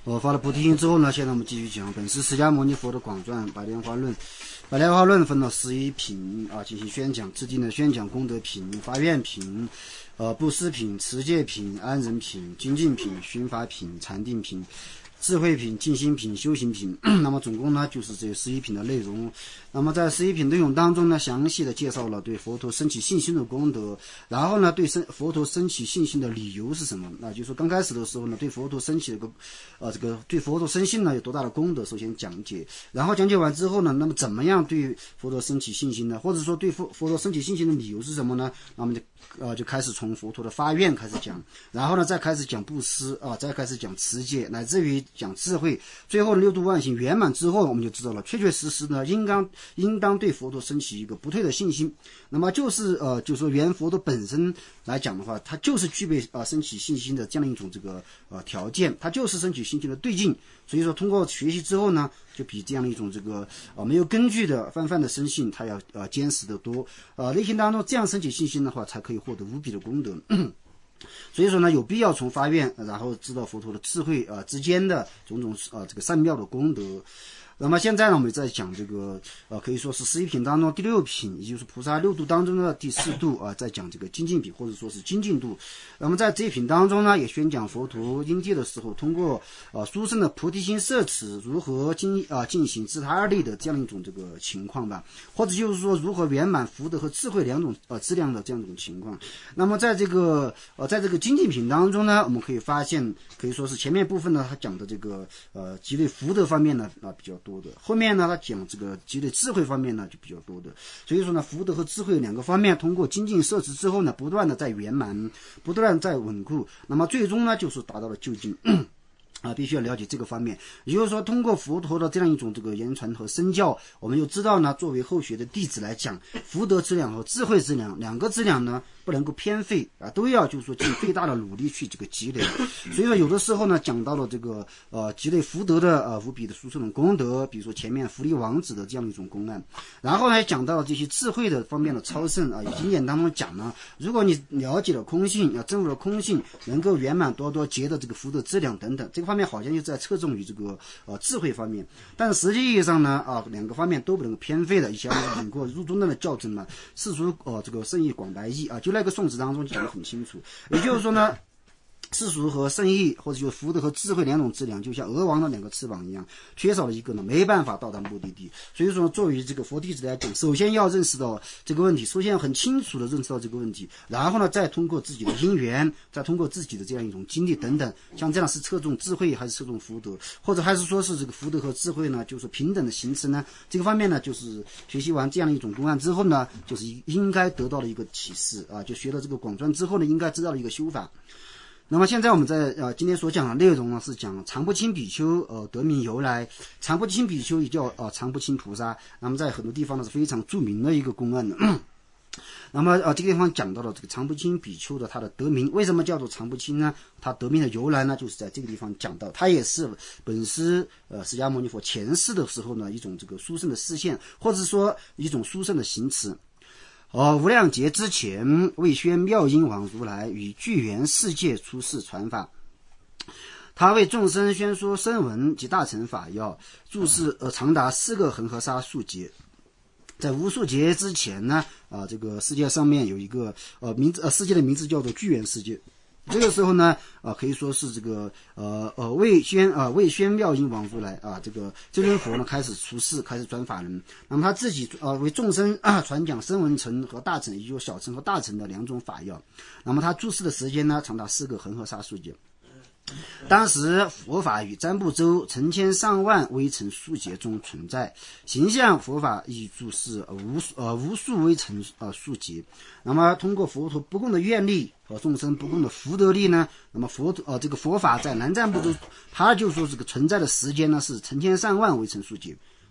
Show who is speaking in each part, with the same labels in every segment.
Speaker 1: 发了菩提心之后呢，现在我们继续讲本师释迦牟尼佛的广传百莲华论。百莲华论分了11品啊，进行宣讲，制定了宣讲功德品、发愿品、布施品、持戒品、安忍品、精进品、寻法品、禅定品、智慧品、静心品、修行品。那么总共呢就是这11品的内容。那么在11品内容当中呢，详细的介绍了对佛陀升起信心的功德，然后呢对佛陀升起信心的理由是什么。那就是说刚开始的时候呢，对佛陀升起对佛陀生信呢有多大的功德，首先讲解，然后讲解完之后呢，那么怎么样对佛陀升起信心呢？或者说对佛陀升起信心的理由是什么呢？那么就开始从佛陀的发愿开始讲，然后呢再开始讲布施再开始讲持戒，乃至于讲智慧，最后六度万行圆满之后，我们就知道了确确实实呢应当对佛陀升起一个不退的信心。那么就是说原佛陀本身来讲的话，他就是具备升起信心的这样一种条件，他就是升起信心的对境。所以说通过学习之后呢，就比这样的一种没有根据的泛泛的深信，它要坚实得多。内心当中这样升起信心的话，才可以获得无比的功德。所以说呢，有必要从发愿，然后知道佛陀的智慧之间的种种善妙的功德。那么现在呢，我们在讲可以说是11品当中第6品，也就是菩萨6度当中的第4度在讲精进品，或者说是精进度。那么在这一品当中呢，也宣讲佛陀因地的时候，通过殊胜的菩提心摄持，如何进行自他二力的这样一种情况吧，或者就是说如何圆满福德和智慧两种质量的这样一种情况。那么在这个精进品当中呢，我们可以发现，可以说是前面部分呢，他讲的积累福德方面呢比较多的，后面呢他讲积累智慧方面呢就比较多的。所以说呢，福德和智慧两个方面通过精进摄持之后呢，不断的在圆满，不断在稳固，那么最终呢就是达到了究竟。必须要了解这个方面。也就是说，通过佛陀的这样一种言传和身教，我们就知道呢，作为后学的弟子来讲，福德质量和智慧质量两个质量呢不能够偏废都要就是说尽最大的努力去积累。所以说有的时候呢，讲到了积累福德的无比的殊胜的功德，比如说前面福利王子的这样一种公案，然后呢讲到了这些智慧的方面的超胜经典当中讲呢，如果你了解了空性，证悟了空性，能够圆满多多劫的福德质量等等，这个方面好像就在侧重于智慧方面，但实际意义上呢两个方面都不能够偏废的。以前我们引过入中的教证嘛，世俗圣义广白义就那个宋词当中讲得很清楚。也就是说呢，世俗和圣义或者就是福德和智慧两种质量，就像鹅王的两个翅膀一样，缺少了一个呢，没办法到达目的地。所以说作为佛弟子来讲，首先要认识到这个问题，首先要很清楚的认识到这个问题，然后呢再通过自己的因缘，再通过自己的这样一种经历等等，像这样是侧重智慧还是侧重福德，或者还是说是福德和智慧呢就是平等的形成呢，这个方面呢就是学习完这样一种公案之后呢，就是应该得到了一个启示就学了广传之后呢，应该知道了一个修法。那么现在我们在今天所讲的内容呢，是讲常不轻比丘得名由来。常不轻比丘也叫常不轻菩萨，那么在很多地方呢是非常著名的一个公案的。那么这个地方讲到了常不轻比丘的他的得名，为什么叫做常不轻呢？他得名的由来呢，就是在这个地方讲到，他也是本师释迦牟尼佛前世的时候呢一种殊胜的示现，或者说一种殊胜的行持。无量劫之前，为宣妙音王如来与具缘世界出世传法，他为众生宣说声闻及大乘法要，注释长达4个恒河沙数劫。在无数劫之前呢，这个世界上面有一个世界的名字叫做具缘世界。这个时候呢，可以说是为宣妙音王如来这尊佛呢开始出世，开始转法轮。那么他自己为众生传讲声闻乘和大乘，也就是小乘和大乘的2种法要。那么他住世的时间呢，长达4个恒河沙数劫。当时佛法与占卜洲成千上万微尘数劫中存在，形象佛法亦注释无数微尘数劫。那么通过佛陀不共的愿力和众生不共的福德力呢，那么这个佛法在南占卜洲，它就说存在的时间呢是成千上万微尘数劫。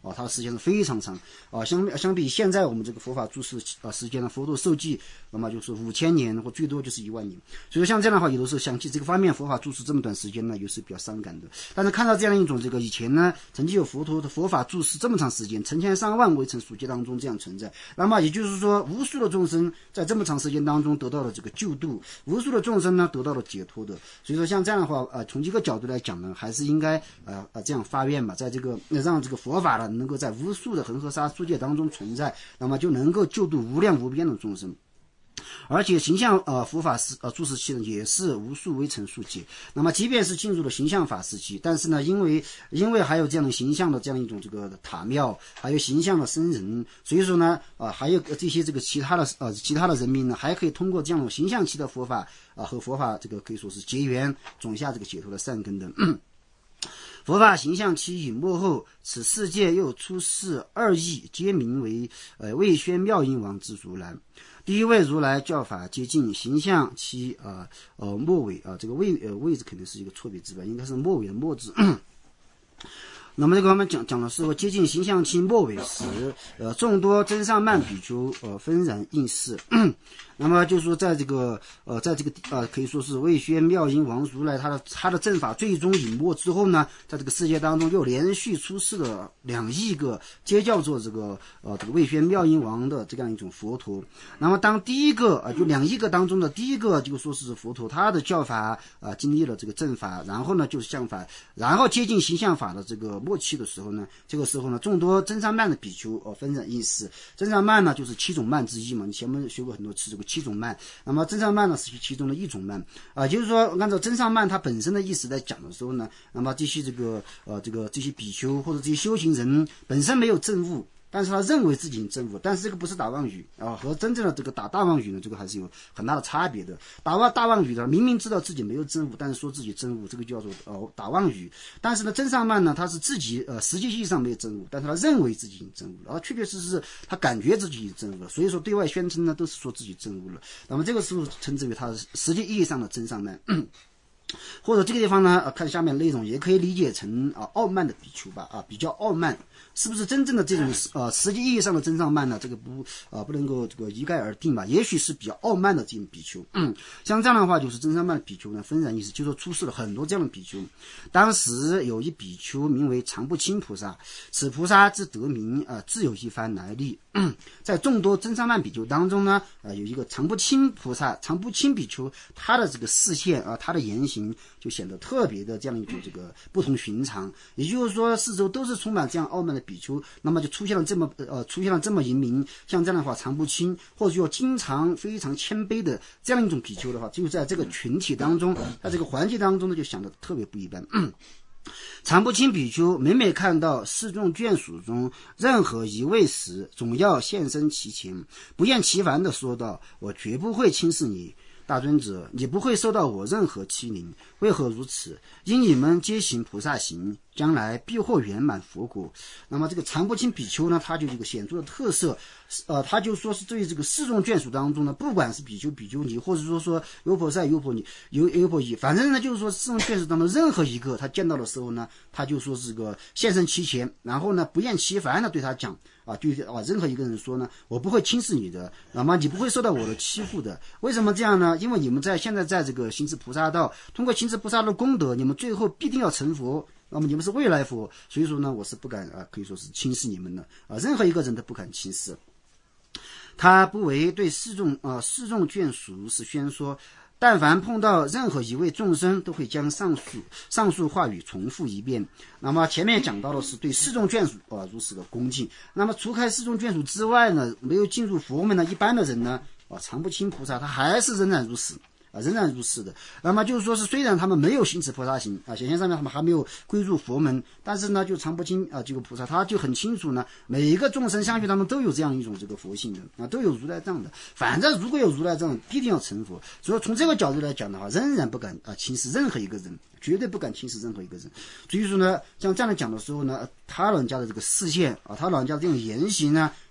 Speaker 1: 它的时间是非常长相比现在我们这个佛法住世时间的佛陀受记，那么就是5000年或最多就是1万年。所以说像这样的话，有的时候想起这个方面佛法住世这么短时间呢，有时比较伤感的。但是看到这样一种这个以前呢曾经有佛陀的佛法住世这么长时间，成千上万未曾数劫当中这样存在，那么也就是说无数的众生在这么长时间当中得到了这个救度，无数的众生呢得到了解脱的。所以说像这样的话从这个角度来讲呢，还是应该这样发愿吧，在这个让这个佛法呢能够在无数的恒河沙诸界当中存在，那么就能够救度无量无边的众生。而且形象佛法住世期呢也是无数微尘数劫。那么即便是进入了形象法时期，但是呢因为还有这样的形象的这样一种这个塔庙，还有形象的僧人，所以说呢还有这些这个其他的人民呢，还可以通过这样的形象期的佛法和佛法这个可以说是结缘，种下这个解脱的善根的。佛法形象期隐没后，此世界又出世2义，皆名为未宣妙音王之如来。第一位如来教法接近形象期末尾这个位置肯定是一个错别字吧，应该是末尾的末字。那么这个我们讲的是接近形象期末尾时，众多真上慢比丘纷然应世。那么就是说在这个可以说是未宣妙音王如来他的正法最终隐没之后呢，在这个世界当中又连续出世了2亿个皆叫做这个未宣妙音王的这样一种佛陀。那么当第一个就2亿个当中的第一个就说是佛陀，他的教法经历了这个正法，然后呢就是相法，然后接近形象法的这个末期的时候呢，这个时候呢众多真上慢的比丘纷然应世。真上慢呢就是7种慢之一嘛，你前面学过很多次这个7种慢，那么真上慢呢是其中的1种慢就是说按照真上慢它本身的意思来讲的时候呢，那么这些这些比丘或者这些修行人本身没有证悟，但是他认为自己证悟，但是这个不是打妄语和真正的这个打大妄语呢，这个还是有很大的差别的。大妄语的明明知道自己没有证悟，但是说自己证悟，这个叫做打妄语。但是呢真上慢呢，他是自己实际意义上没有证悟，但是他认为自己已经证悟了，确确实实他感觉自己已经证悟了，所以说对外宣称呢都是说自己证悟了。那么这个时候称之为他实际意义上的真上慢。或者这个地方呢看下面内容也可以理解成傲慢的比丘吧比较傲慢，是不是真正的这种实际意义上的真上慢呢？这个不能够这个一概而定吧，也许是比较傲慢的这种比丘。像这样的话就是真上慢的比丘呢纷然意思，就说出世了很多这样的比丘。当时有一比丘名为常不轻菩萨，此菩萨之得名自有一番来历。在众多真上慢比丘当中呢有一个常不轻菩萨，常不轻比丘，他的这个视线他的言行就显得特别的这样一种这个不同寻常。也就是说四周都是充满这样傲慢的比丘，那么就出现了这么一名像这样的话常不轻，或者说经常非常谦卑的这样一种比丘的话，就在这个群体当中，在这个环境当中呢就显得特别不一般。常不轻比丘每每看到四众眷属中任何一位时，总要现身其前，不厌其烦地说道：我绝不会轻视你，大尊者，你不会受到我任何欺凌。为何如此？因你们皆行菩萨行，将来必获圆满佛果。那么这个常不轻比丘呢，他就有一个显著的特色，他就说是对于这个四众眷属当中呢，不管是比丘、比丘尼，或者说优婆塞、优婆尼、优婆夷，反正呢就是说四众眷属当中任何一个他见到的时候呢，他就说是个现身其前，然后呢不厌其烦的对他讲对任何一个人说呢，我不会轻视你的，那么你不会受到我的欺负的。为什么这样呢？因为你们现在在这个行持菩萨道，通过行持菩萨的功德，你们最后必定要成佛，那么你们是未来佛，所以说呢我是不敢可以说是轻视你们的任何一个人都不敢轻视。他不为对四众眷属是宣说，但凡碰到任何一位众生，都会将上述话语重复一遍。那么前面讲到的是对四众眷属如此的恭敬。那么除开四众眷属之外呢，没有进入佛门的一般的人呢常不轻菩萨他还是仍然如此的。那么就是说是虽然他们没有行持菩萨行显现上面他们还没有归入佛门，但是呢就常不轻这个菩萨他就很清楚呢，每一个众生相续当中都有这样一种这个佛性的都有如来藏的，反正如果有如来藏必定要成佛。所以从这个角度来讲的话，仍然不敢轻视任何一个人，绝对不敢轻视任何一个人。所以说呢像这样的讲的时候呢，他老人家的这个视线他老人家的这种言行呢，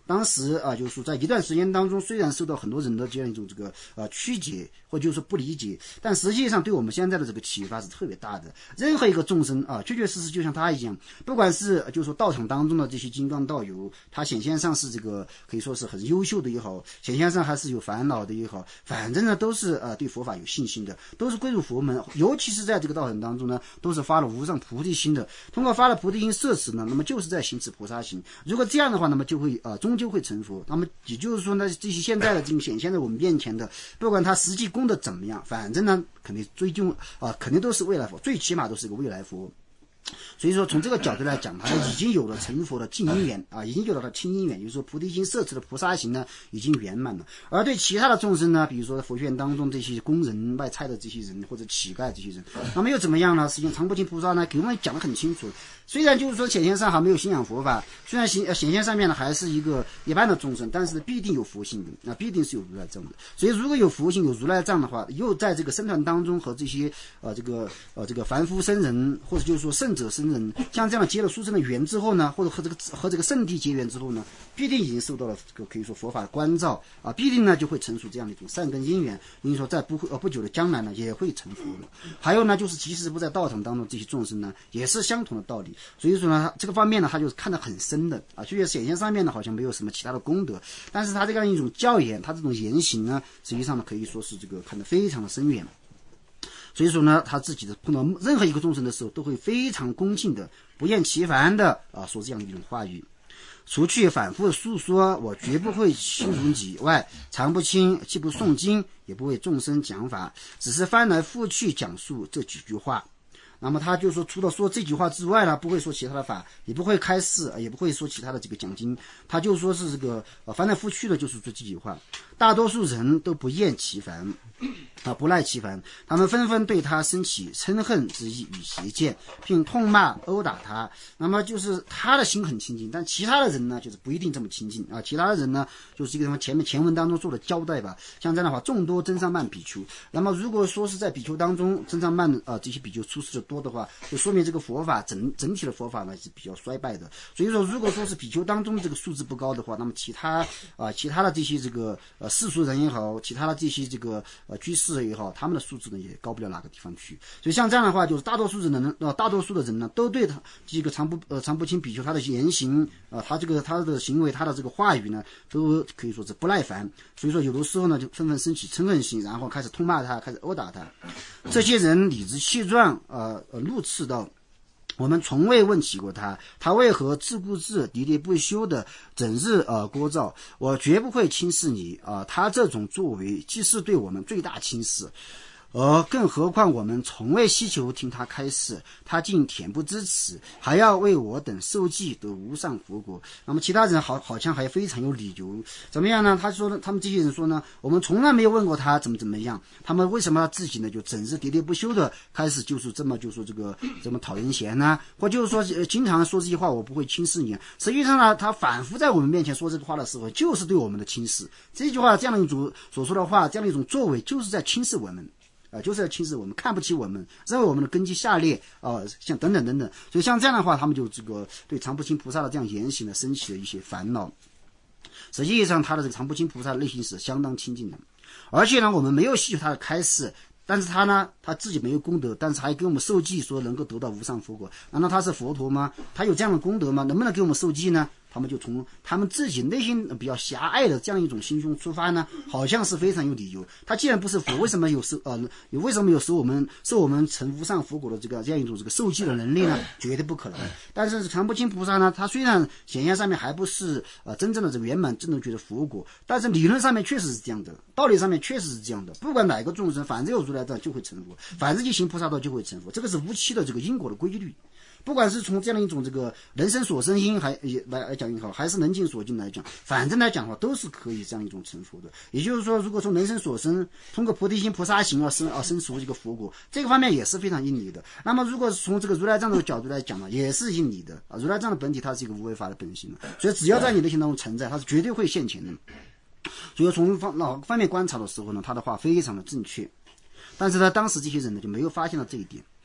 Speaker 1: 当时啊，就是说在一段时间当中，虽然受到很多人的这样一种这个曲解或者就是说不理解，但实际上对我们现在的这个启发是特别大的。任何一个众生啊，确确实实就像他一样，不管是就是说道场当中的这些金刚道友，他显现上是这个可以说是很优秀的也好，显现上还是有烦恼的也好，反正呢都是对佛法有信心的，都是归入佛门，尤其是在这个道场当中呢，都是发了无上菩提心的。通过发了菩提心摄持呢，那么就是在行持菩萨行。如果这样的话，那么就会终究会成佛。那么也就是说呢，这些现在的这个显现在我们面前的，不管他实际功德怎么样，反正呢肯定追究肯定都是未来佛，最起码都是个未来佛。所以说从这个角度来讲，他已经有了成佛的近因缘已经有了他亲因缘，也就是说菩提心摄持的菩萨行呢已经圆满了。而对其他的众生呢，比如说佛学院当中这些工人卖菜的这些人或者乞丐这些人，那么又怎么样呢？实际上常不轻菩萨呢给我们讲得很清楚，虽然就是说显现上还没有信仰佛法，虽然显现上面呢还是一个一般的众生，但是必定有佛性的，必定是有如来藏的。所以如果有佛性有如来藏的话，又在这个僧团当中和这些这个凡夫僧人或者就是说圣者僧人，像这样结了殊胜的缘之后呢，或者和这个圣地结缘之后呢，必定已经受到了这个可以说佛法的关照必定呢就会成熟这样的一种善根因缘，因为说在不久的将来呢也会成佛的。还有呢，就是即使不在道场当中这些众生呢，也是相同的道理。所以说呢，这个方面呢，他就是看得很深的虽然显现上面呢好像没有什么其他的功德，但是他这样一种教言，他这种言行呢，实际上呢可以说是这个看得非常的深远。所以说呢，他自己的碰到任何一个众生的时候，都会非常恭敬的、不厌其烦的说这样一种话语。除去反复的诉说，我绝不会欺辱你外，常不轻，既不诵经，也不为众生讲法，只是翻来覆去讲述这几句话。那么他就说，除了说这句话之外呢，不会说其他的法，也不会开示，也不会说其他的这个讲经，他就说是这个翻来覆去的，就是这几句话。大多数人都不厌其烦不耐其烦，他们纷纷对他升起嗔恨之意与邪见，并痛骂殴打他。那么就是他的心很清净，但其他的人呢，就是不一定这么清净其他的人呢，就是这个前文当中做的交代吧。像这样的话，众多增上慢比丘。那么如果说是在比丘当中增上慢这些比丘出世的多的话，就说明这个佛法整体的佛法呢是比较衰败的。所以说，如果说是比丘当中这个素质不高的话，那么其他的这些这个世俗人也好，其他的这些这个居士也好，他们的素质呢也高不了哪个地方去。所以像这样的话，就是大多数的人呢，都对他这个常不轻比丘他的言行他的行为，他的这个话语呢，都可以说是不耐烦。所以说有的时候呢，就纷纷升起嗔恨心，然后开始痛骂他，开始殴打他。这些人理直气壮怒斥道：我们从未问起过他为何自顾自喋喋不休的整日聒噪，我绝不会轻视你他这种作为既是对我们最大轻视，更何况我们从未希求听他开示，他竟恬不知耻，还要为我等受记得无上佛果。那么其他人好像还非常有理由，怎么样呢？他们这些人说呢，我们从来没有问过他怎么样，他们为什么自己呢就整日喋喋不休的开始就是这么讨人嫌呢？或就是说经常说这些话，我不会轻视你。实际上呢，他反复在我们面前说这个话的时候，就是对我们的轻视。这句话这样的一种所说的话，这样的一种作为，就是在轻视我们。就是要轻视我们，看不起我们，认为我们的根基下劣像等等。所以像这样的话，他们就这个对常不轻菩萨的这样言行呢，升起了一些烦恼。实际上，他的这个常不轻菩萨的内心是相当清净的，而且呢，我们没有希求他的开示，但是他自己没有功德，但是还给我们受记，说能够得到无上佛果。难道他是佛陀吗？他有这样的功德吗？能不能给我们受记呢？他们就从他们自己内心比较狭隘的这样一种心胸出发呢，好像是非常有理由。他既然不是佛，为什么有受我们成无上佛果的这样一种这个受记的能力呢？绝对不可能。但是常不轻菩萨呢，他虽然显现上面还不是真正的这个圆满正等觉的佛果，但是理论上面确实是这样的，道理上面确实是这样的。不管哪个众生，反正有如来藏就会成佛，反正就行菩萨道就会成佛，这个是无期的这个因果的规律。不管是从这样一种这个人生所生因来讲也好，还是人尽所尽来讲，反正来讲的话都是可以这样一种成佛的。也就是说，如果从人生所生通过菩提心菩萨行生熟这个佛果，这个方面也是非常应理的。那么如果从这个如来藏的角度来讲呢，也是应理的如来藏的本体它是一个无为法的本性，所以只要在你内心当中存在，它是绝对会现前的。所以从哪个方面观察的时候呢，他的话非常的正确。但是呢，当时这些人呢就没有发现到这一点。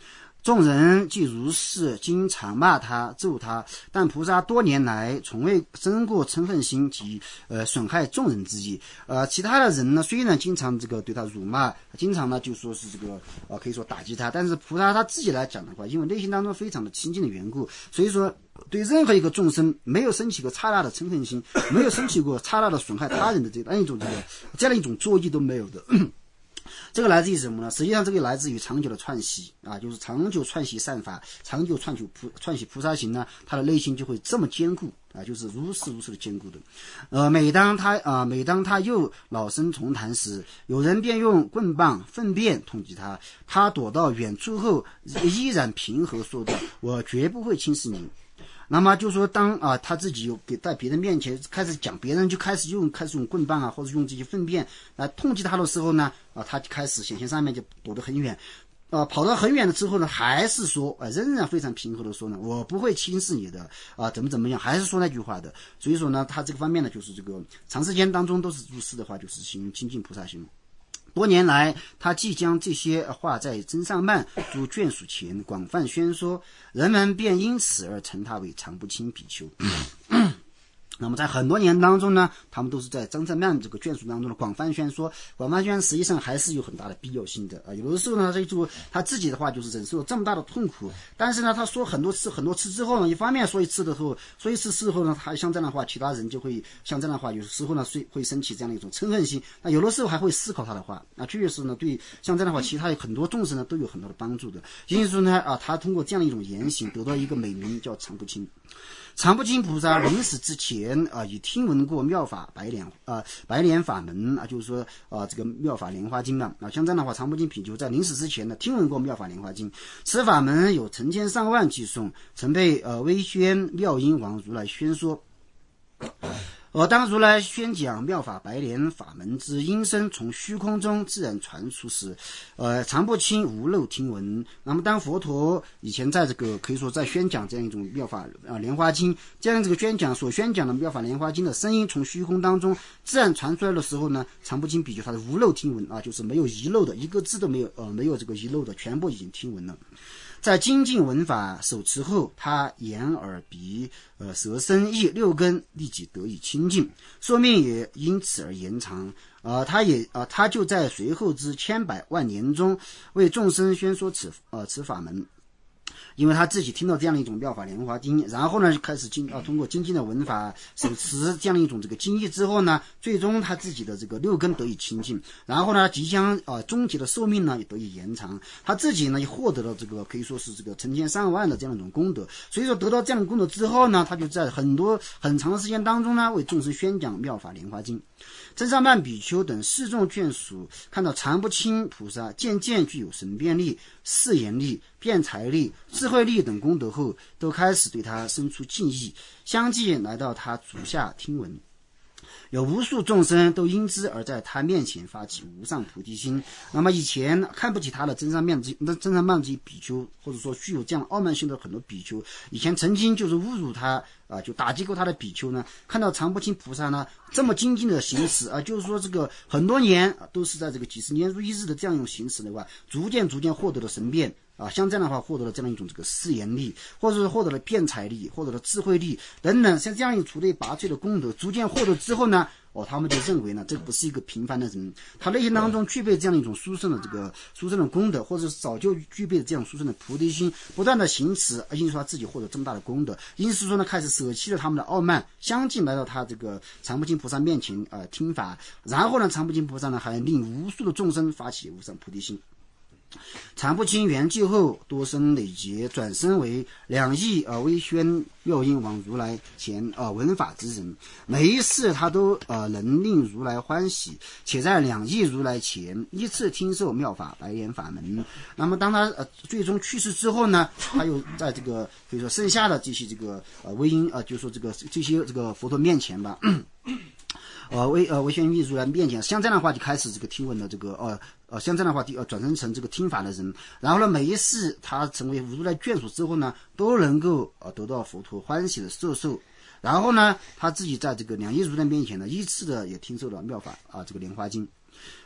Speaker 1: 众人既如是，经常骂他咒他，但菩萨多年来从未生过嗔恨心及损害众人之意。其他的人呢，虽然经常这个对他辱骂，经常呢就说是这个可以说打击他，但是菩萨他自己来讲的话，因为内心当中非常的亲近的缘故，所以说对任何一个众生没有升起过刹那的嗔恨心，没有升起过刹那的损害他人的这样一种作意都没有的。这个来自于什么呢？实际上这个来自于长久的串习啊，就是长久串习善法，长久串习菩萨行呢，他的内心就会这么坚固啊，就是如是的坚固的。每当他又老生重谈时，有人便用棍棒粪便痛击他，他躲到远处后依然平和说道：“我绝不会轻视你。”那么就说当他自己有在别人面前开始讲，别人就开始用棍棒或者用这些粪便来痛击他的时候呢，他就开始显现上面就躲得很远，跑到很远了之后呢，还是说仍然非常平和的说呢，我不会轻视你的怎么样，还是说那句话的。所以说呢，他这个方面呢，就是这个长时间当中都是如是的话，就是行清净菩萨行。多年来，他既将这些话在真上曼诸眷属前广泛宣说，人们便因此而称他为常不轻比丘。那么在很多年当中呢，他们都是在真正曼这个眷属当中的广泛宣说，实际上还是有很大的必要性的有的时候呢，他自己的话就是忍受这么大的痛苦，但是呢，他说很多次之后呢，一方面说一次事后呢，他像这样的话，其他人就会像这样的话，有时候呢会升起这样的一种嗔恨心，那有的时候还会思考他的话，确实呢，对像这样的话，其他很多众生呢都有很多的帮助的。因此说呢，他通过这样的一种言行，得到一个美名叫常不轻。常不轻菩萨临死之前已听闻过妙法白莲法门就是说这个妙法莲花经嘛像这样的话，常不轻比丘在临死之前呢听闻过妙法莲花经，此法门有成千上万计颂，曾被威宣妙音王如来宣说。当如来宣讲妙法白莲法门之音声从虚空中自然传出时，常不轻无漏听闻。那么当佛陀以前在这个可以说在宣讲这样一种妙法莲花经，这样这个宣讲的妙法莲花经的声音从虚空当中自然传出来的时候呢，常不轻比丘他的无漏听闻就是没有遗漏的，一个字都没有这个遗漏的，全部已经听闻了。在精进闻法手持后，他眼耳鼻舌身意六根立即得以清净，寿命也因此而延长。他就在随后之千百万年中为众生宣说此法门。因为他自己听到这样的一种妙法莲华经，然后呢开始通过精进的闻法手持这样的一种这个经义之后呢，最终他自己的这个六根得以清净，然后呢即将终极的寿命呢也得以延长，他自己呢也获得了这个可以说是这个成千上万的这样一种功德。所以说得到这样的功德之后呢，他就在很长的时间当中呢为众生宣讲妙法莲华经。真上曼比丘等四众眷属看到常不轻菩萨渐渐具有神变力、誓言力、辩才力、智慧力等功德后，都开始对他生出敬意，相继来到他足下听闻。有无数众生都因之而在他面前发起无上菩提心。那么以前看不起他的真上曼这些比丘，或者说具有这样傲慢性的很多比丘，以前曾经就是侮辱他就打击过他的比丘呢，看到常不轻菩萨呢这么精进的行持就是说这个很多年都是在这个几十年如一日的这样一种行持的话，逐渐获得了神变像这样的话获得了这样一种这个誓言力，或者是获得了辩才力，获得了智慧力等等，像这样一种出类拔萃的功德逐渐获得之后呢，他们就认为呢这不是一个平凡的人，他内心当中具备这样一种殊胜的功德，或者是早就具备这样殊胜的菩提心，不断的行持，因此说他自己获得这么大的功德，因此说呢开始舍弃了他们的傲慢，相继来到他这个常不轻菩萨面前听法，然后呢常不轻菩萨呢还令无数的众生发起无上菩提心。常不轻圆寂后，多生累劫，转生为两亿威宣妙音王如来前闻法之人。每一次他都能令如来欢喜，且在两亿如来前依次听受妙法白莲法门。那么当他最终去世之后呢，他又在这个可以说剩下的这些这个威音就是说这些这个佛陀面前吧。威宣密如来面前，像这样的话就开始这个听闻的这个像这样的话转生成这个听法的人，然后呢每一世他成为如来眷属之后呢，都能够得到佛陀欢喜的受，然后呢他自己在这个两亿如来面前呢依次的也听受了妙法这个莲花经。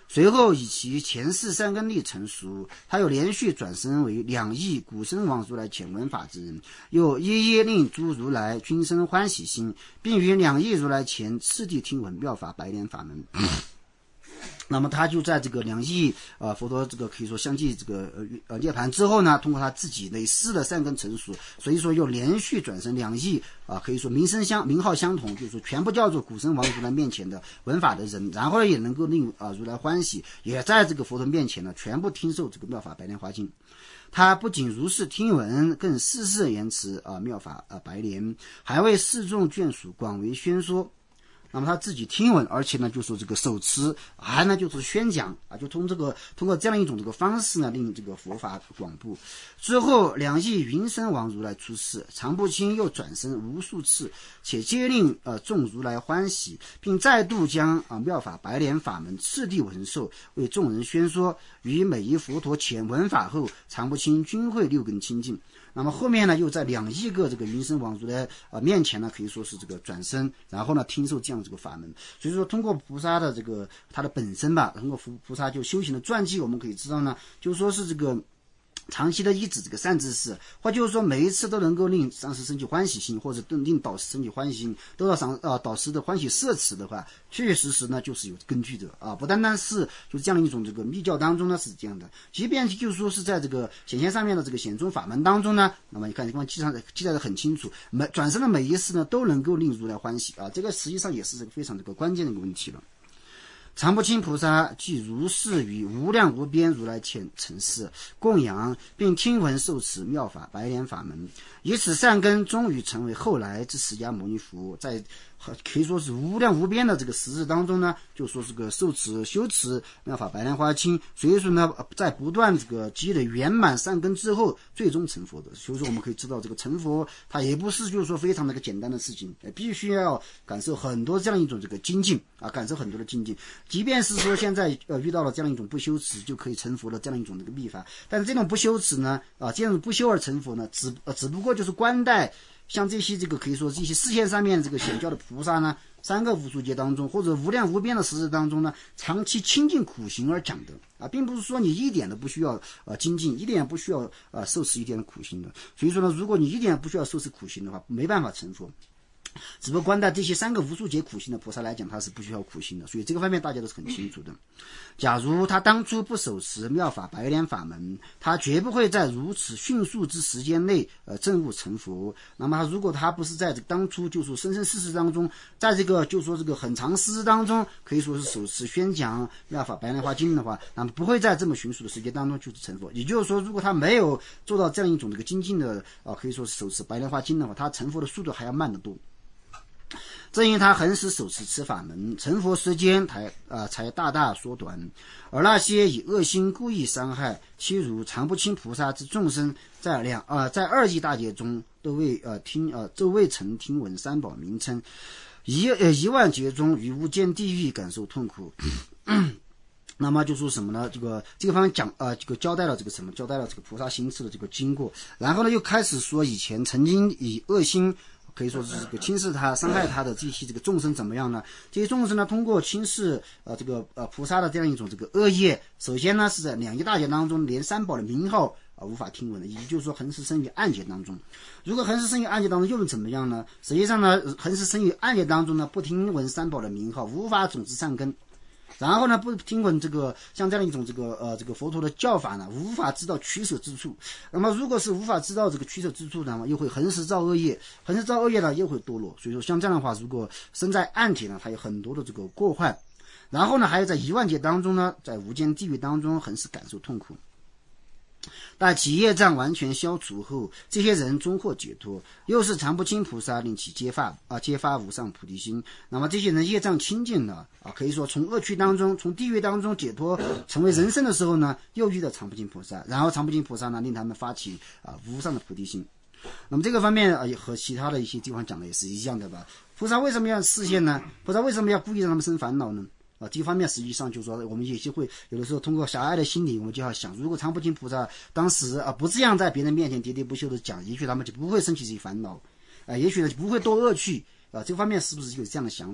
Speaker 1: 随后以其前世三根力成熟，他又连续转生为两亿古生王如来前闻法之人，又一一令诸如来均生欢喜心，并于两亿如来前次第听闻妙法白莲法门。那么他就在这个两亿佛陀这个可以说相继这个涅槃之后呢，通过他自己累世的善根成熟，所以说又连续转生两亿可以说名号相同，就是说全部叫做古生王如来面前的闻法的人，然后也能够令如来欢喜，也在这个佛陀面前呢全部听受这个妙法白莲华经。他不仅如是听闻，更世世言辞妙法白莲，还为世众眷属广为宣说。那么他自己听闻，而且呢，就说这个手持，还呢就是宣讲就通过这样一种这个方式呢，令这个佛法广布。之后两亿云生王如来出世，常不轻又转生无数次，且皆令众如来欢喜，并再度将妙法白莲法门次第闻受，为众人宣说。于每一佛陀前闻法后，常不轻均会六根清净。那么后面呢，又在两亿个这个云生王如来面前呢，可以说是这个转生，然后呢听受这样这个法门。所以说，通过菩萨的这个他的本身吧，通过菩萨就修行的传记，我们可以知道呢，就说是这个长期的依止这个善知识，或就是说每一次都能够令上师升起欢喜心，或者令导师升起欢喜心，得到导师的欢喜摄持的话，确确实实呢就是有根据的不单单是就是这样一种这个密教当中呢是这样的，即便就是说是在这个显现上面的这个显宗法门当中呢，那么你看这地方记载的很清楚，转生的每一世呢都能够令如来欢喜这个实际上也是这个非常这个关键的一个问题了。常不轻菩萨即如是于无量无边如来前成事，供养并听闻受持妙法白莲法门，以此善根终于成为后来之释迦牟尼佛，在可以说是无量无边的这个时日当中呢，就说是个受持修持妙法白莲花经，所以说呢在不断这个积累圆满善根之后，最终成佛的。所以说我们可以知道，这个成佛它也不是就是说非常的一个简单的事情，必须要感受很多这样一种这个精进感受很多的精进。即便是说现在遇到了这样一种不修持就可以成佛的这样一种这个秘法，但是这种不修持呢这样不修而成佛呢，只不过就是观待像这些这个可以说这些视线上面这个显教的菩萨呢，三个无数劫当中或者无量无边的时日当中呢，长期亲近苦行而讲的并不是说你一点都不需要精进，一点也不需要受持一点的苦行的。所以说呢，如果你一点也不需要受持苦行的话，没办法成佛。只不过观待这些三个无数劫苦行的菩萨来讲，他是不需要苦行的，所以这个方面大家都是很清楚的。假如他当初不手持妙法白莲法门，他绝不会在如此迅速之时间内证悟成佛。那么如果他不是在这个当初就说生生世世当中，在这个就说这个很长时日当中可以说是手持宣讲妙法白莲花经的话，那么不会在这么迅速的时间当中就是成佛。也就是说，如果他没有做到这样一种这个精进的可以说是手持白莲花经的话，他成佛的速度还要慢得多。正因他恒时手持此法门，成佛时间才大大缩短。而那些以恶心故意伤害，其如常不轻菩萨之众生，在二亿大劫中都未曾听闻三宝名称，一万劫中于无间地狱感受痛苦。那么就说什么呢？这个方面讲这个交代了这个什么？交代了这个菩萨行持的这个经过。然后呢，又开始说以前曾经以恶心可以说是这个轻视他、伤害他的这些这个众生怎么样呢？这些众生呢，通过轻视这个菩萨的这样一种这个恶业，首先呢是在两亿大劫当中连三宝的名号无法听闻的，也就是说恒时生于暗劫当中。如果恒时生于暗劫当中又能怎么样呢？实际上呢，恒时生于暗劫当中呢，不听闻三宝的名号，无法种植善根。然后呢，不听闻这个像这样一种这个佛陀的教法呢，无法知道取舍之处。那么如果是无法知道这个取舍之处呢，又会恒时造恶业，恒时造恶业呢，又会堕落。所以说像这样的话，如果身在暗劫呢，它有很多的这个过患。然后呢，还有在一万劫当中呢，在无间地狱当中恒时感受痛苦。待其业障完全消除后，这些人终获解脱。又是常不轻菩萨令其揭发无上菩提心。那么这些人业障清净了可以说从恶趣当中、从地狱当中解脱，成为人身的时候呢，又遇到常不轻菩萨，然后常不轻菩萨呢，令他们发起无上的菩提心。那么这个方面和其他的一些地方讲的也是一样的吧？菩萨为什么要示现呢？菩萨为什么要故意让他们生烦恼呢？这方面实际上就是说，我们也就会有的时候通过狭隘的心理，我们就要想，如果常不轻菩萨当时不这样在别人面前喋喋不休的讲，也许他们就不会生起这些烦恼，也许呢不会多恶趣这方面是不是有这样的想法？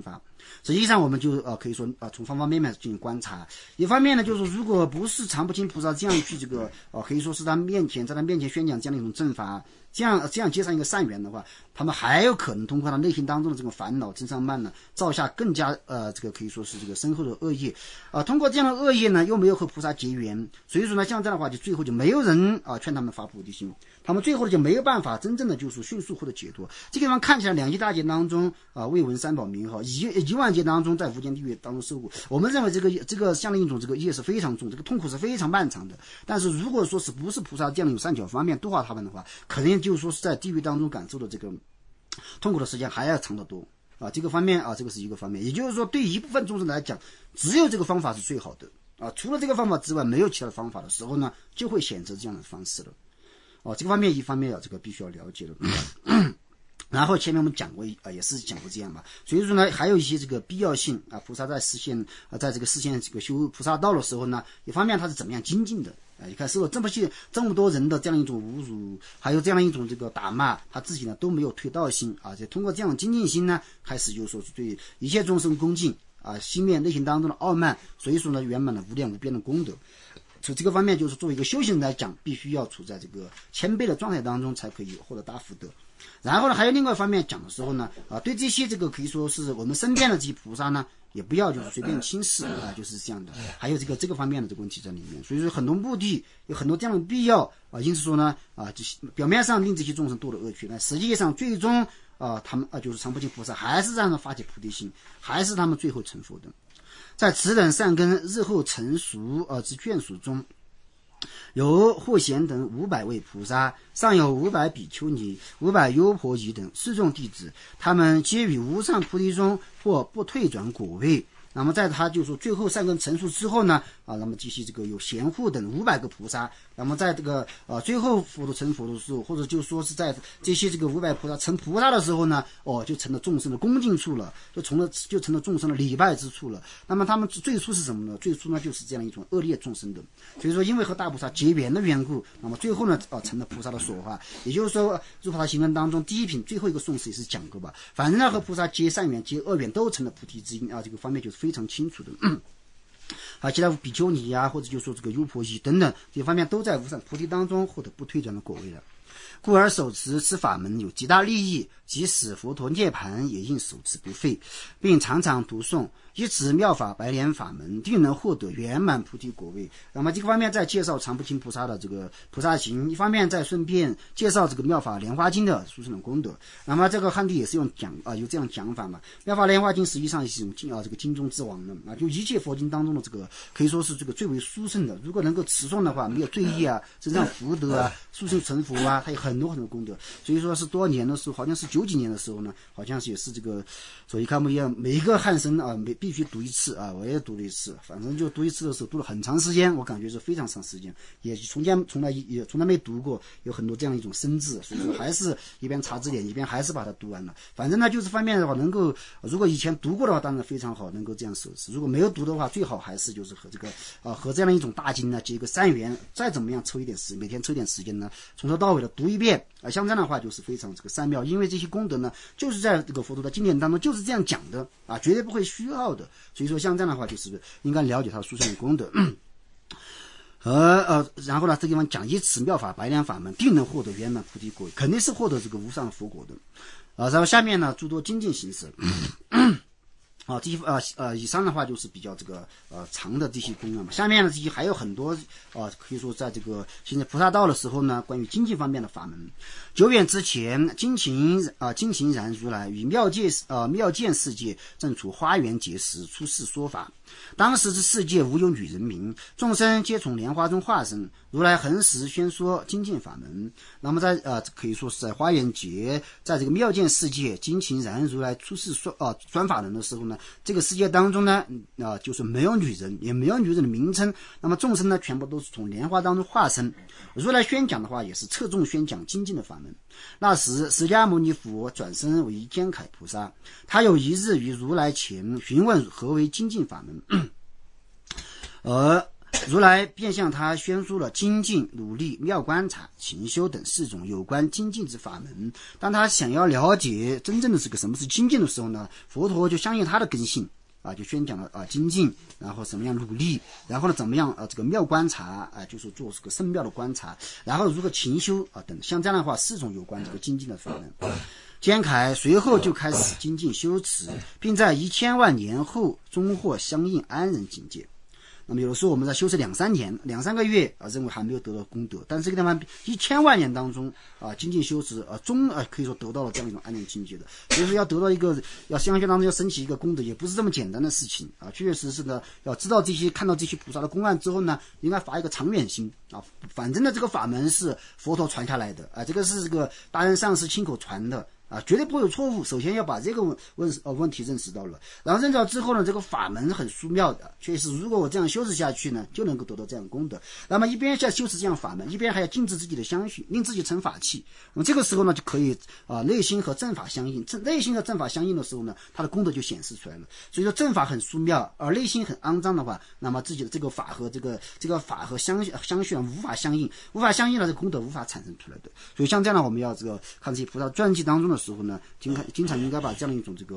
Speaker 1: 实际上我们就可以说从方方面面进行观察。一方面呢，就是如果不是常不轻菩萨这样去这个可以说是在他面前宣讲这样的一种正法，这样结上一个善缘的话，他们还有可能通过他内心当中的这种烦恼增上慢呢，造下更加这个可以说是这个深厚的恶业通过这样的恶业呢，又没有和菩萨结缘，所以说呢，像这样的话，就最后就没有人劝他们发菩提心，他们最后就没有办法真正的就是迅速获得解脱。这个地方看起来两极大劫当中未闻三宝名号，1万劫当中在无间地狱当中受苦。我们认为这个相应一种这个业是非常重，这个痛苦是非常漫长的。但是如果说是不是菩萨这样有善巧方面度化他们的话，可能就是说是在地狱当中感受的这个痛苦的时间还要长得多这个方面这个是一个方面。也就是说，对一部分众生来讲，只有这个方法是最好的除了这个方法之外没有其他的方法的时候呢，就会选择这样的方式了这个方面一方面这个必须要了解了然后前面我们讲过也是讲过这样嘛，所以说呢，还有一些这个必要性菩萨在实现在这个实现这个修菩萨道的时候呢，一方面他是怎么样精进的你看受了这么多人的这样一种侮辱，还有这样一种这个打骂，他自己呢都没有退道心就通过这样的精进心呢，开始就是说对一切众生恭敬熄灭内心当中的傲慢，所以说呢，圆满了无量无边的功德。从这个方面，就是作为一个修行人来讲，必须要处在这个谦卑的状态当中，才可以获得大福德。然后呢，还有另外一方面讲的时候呢，对这些这个可以说是我们身边的这些菩萨呢，也不要就是随便轻视就是这样的。还有这个方面的这个问题在里面，所以说很多目的有很多这样的必要因此说呢表面上令这些众生堕落恶趣，但实际上最终他们就是常不轻菩萨还是让他发起菩提心，还是他们最后成佛的。在此等善根日后成熟之眷属中，有慧贤等500位菩萨，尚有500比丘尼、500优婆夷等4众弟子，他们皆于无上菩提中或不退转果位。那么在他就是说最后善根成熟之后呢那么继续这个有贤护等500个菩萨，那么在这个最后佛陀成佛的时候，或者就说是在这些这个500菩萨成菩萨的时候呢就成了众生的恭敬处了，就成了众生的礼拜之处了。那么他们最初是什么呢？最初呢就是这样一种恶劣众生的，所以说因为和大菩萨结缘的缘故，那么最后呢成了菩萨的所化。也就是说入法行论当中第一品最后一个颂词也是讲过吧，反正呢和菩萨结善缘结恶缘都成了菩提之因这个方面就是非常清楚的其他比丘尼或者就说这个优婆夷等等这方面都在无上菩提当中获得不退转的果位了。故而手持此法门有极大利益，即使佛陀涅槃也应手持不废，并常常读诵，以此妙法白莲法门，定能获得圆满菩提果位。那么这个方面在介绍常不轻菩萨的这个菩萨行，一方面再顺便介绍这个妙法莲华经的殊胜的功德。那么这个汉地也是有这样讲法嘛，妙法莲华经实际上是一种这个经中之王的就一切佛经当中的这个可以说是这个最为殊胜的。如果能够持诵的话，没有罪业身上福德殊胜成佛还有很多很多功德。所以说是多年的时候，好像是90几年的时候呢，好像是也是这个所以看不一样，每一个汉生必须读一次我也读了一次，反正就读一次的时候读了很长时间，我感觉是非常长时间，也从来没读过有很多这样一种生字，所以说还是一边查字典一边还是把它读完了。反正呢就是方面的话，能够如果以前读过的话当然非常好，能够这样手持，如果没有读的话最好还是就是和这个和这样的一种大经呢结一个善缘，再怎么样抽一点时间，每天抽点时间呢从头到尾的读一遍像这样的话就是非常这个善妙。因为这些功德呢就是在这个佛陀的经典当中就是这样讲的绝对不会虚耗的。所以说像这样的话就是应该了解它的殊胜的功德然后呢这个地方讲以此妙法白莲法门定能获得圆满菩提果，肯定是获得这个无上佛果的然后下面呢诸多精进形式这些以上的话就是比较这个长的这些公案嘛。下面呢这些还有很多可以说在这个现在菩萨道的时候呢，关于精进方面的法门。久远之前，金行然如来与妙见世界正处花园结时，出世说法。当时之世界无有女人名，众生皆从莲花中化身，如来恒时宣说精进法门。那么在可以说是在花园节，在这个妙见世界金行然如来出世转法轮的时候呢，这个世界当中呢就是没有女人，也没有女人的名称，那么众生呢全部都是从莲花当中化身。如来宣讲的话也是侧重宣讲精进的法门。那时释迦牟尼佛转身为坚凯菩萨，他有一日于如来前询问何为精进法门，而如来便向他宣说了精进、努力、妙观察、勤修等4种有关精进之法门。当他想要了解真正的这个什么是精进的时候呢，佛陀就相应他的根性就宣讲了精进，然后怎么样努力，然后呢怎么样这个妙观察就是做这个圣妙的观察，然后如何勤修等，像这样的话4种有关这个精进的法门。坚凯随后就开始精进修持，并在1000万年后终获相应安忍境界。那么有的时候我们在修持2-3年、2-3个月认为还没有得到功德，但是这个地方1000万年当中精进修持终可以说得到了这样一种安忍境界的。所以说要得到一个要相续当中要升起一个功德，也不是这么简单的事情确实是呢，要知道这些，看到这些菩萨的公案之后呢，应该发一个长远心反正呢这个法门是佛陀传下来的这个是这个大人上师亲口传的绝对不会有错误。首先要把这个问题认识到了，然后认识到之后呢，这个法门很殊妙的，确实如果我这样修持下去呢，就能够得到这样的功德。那么一边要修持这样法门，一边还要禁止自己的相续，令自己成法器。那么这个时候呢，就可以内心和正法相应，内心和正法相应的时候呢，它的功德就显示出来了。所以说正法很殊妙，而内心很肮脏的话，那么自己的这个法和这个法和相续无法相应，无法相应了，这个功德无法产生出来的。所以像这样呢，我们要这个看这些菩萨传记当中的时候呢，经常应该把这样的一种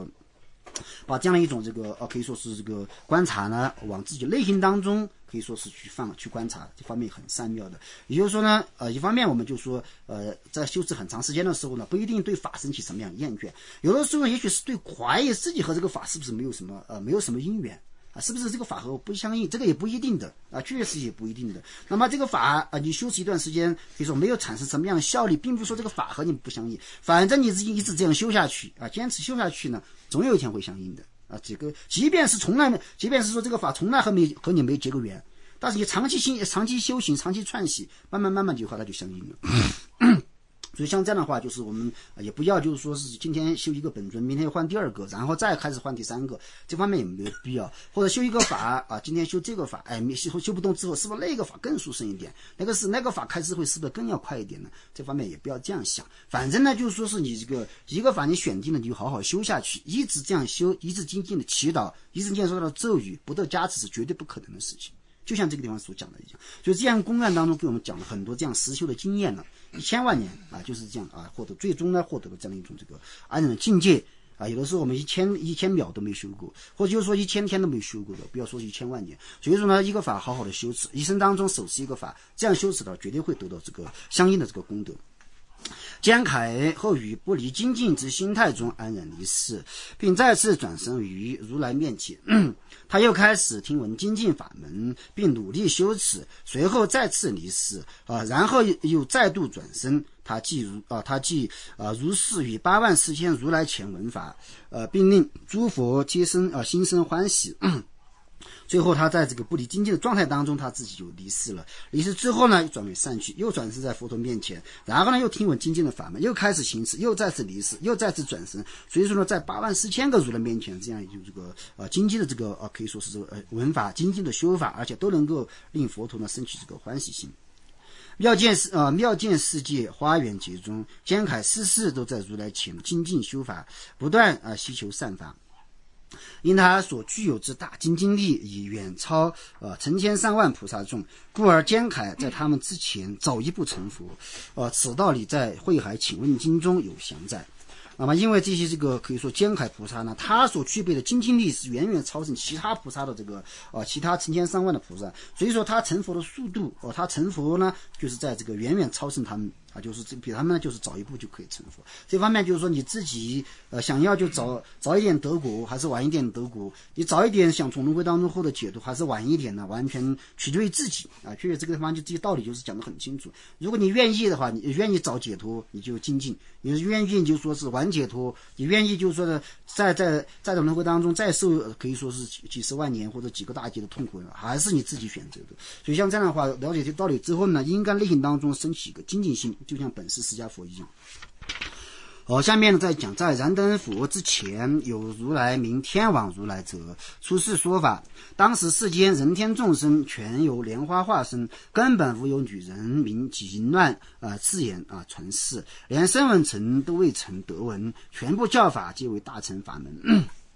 Speaker 1: 可以说是这个观察呢，往自己内心当中可以说是去观察，这方面很善妙的。也就是说呢，一方面我们就说在修持很长时间的时候呢，不一定对法升起什么样的厌倦，有的时候也许是对怀疑自己和这个法是不是没有什么因缘是不是这个法和我不相应，这个也不一定的确实也不一定的。那么这个法你修持一段时间，可以说没有产生什么样的效力，并不是说这个法和你不相应，反正你自己一直这样修下去坚持修下去呢，总有一天会相应的这个即便是说这个法从来和你没结过缘，但是你长期修行，长期串习，慢慢就和它就相应了。所以像这样的话，就是我们也不要就是说是今天修一个本尊，明天又换第2个，然后再开始换第3个，这方面也没有必要。或者修一个法今天修这个法修不动之后，是不是那个法更殊胜一点，那个法开智慧是不是更要快一点呢？这方面也不要这样想。反正呢就是说是你这个一个法你选定了，你就好好修下去，一直这样修，一直精进的祈祷，一直念说到的咒语，不得加持是绝对不可能的事情。就像这个地方所讲的一样，所以这样公案当中给我们讲了很多这样实修的经验了，1000万年就是这样最终呢获得了这样一种这个安忍的境界有的时候我们1000秒都没修过，或者就是说1000天都没修过的，不要说1000万年。所以说呢，一个法好好的修持，一生当中守持一个法，这样修持的绝对会得到这个相应的这个功德。坚凯后于不离精进之心态中安然离世，并再次转身于如来面前。他又开始听闻精进法门，并努力修持，随后再次离世然后又再度转身。他既如是与84000如来前闻法并令诸佛皆心生欢喜。最后他在这个不离精进的状态当中，他自己就离世了。离世之后呢，转为善趣，又转世在佛陀面前，然后呢又听闻精进的法门，又开始行持，又再次离世，又再次转身。所以说呢，在84000个如来面前，这样有这个精进的这个可以说是这个闻法精进的修法，而且都能够令佛陀呢升起这个欢喜心。妙见世界花园节中，坚凯世世都在如来前精进修法，不断希求善法。因他所具有之大精进力已远超成千上万菩萨众，故而坚凯在他们之前早一步成佛。此道理在慧海请问经中有详载。那么因为这些这个可以说坚凯菩萨呢，他所具备的精进力是远远超胜其他菩萨的这个其他成千上万的菩萨，所以说他成佛的速度他成佛呢就是在这个远远超胜他们就是比他们呢就是早一步就可以成佛。这方面就是说你自己想要就早一点得果还是晚一点得果，你早一点想从轮回当中获得解脱还是晚一点呢，完全取决于自己确实这个地方就这些道理就是讲得很清楚。如果你愿意的话，你愿意早解脱你就精进，你愿意就说是晚解脱，你愿意就是说的在轮回当中再受可以说是几十万年或者几个大劫的痛苦，还是你自己选择的。所以像这样的话，了解这道理之后呢，应该内心当中升起一个精进心，就像本师释迦佛一样。下面呢再讲，在燃灯佛之前有如来名天王如来者出世说法。当时世间人天众生全由莲花化身，根本无有女人名淫乱自言传世，连声闻乘都未曾得闻，全部教法皆为大乘法门。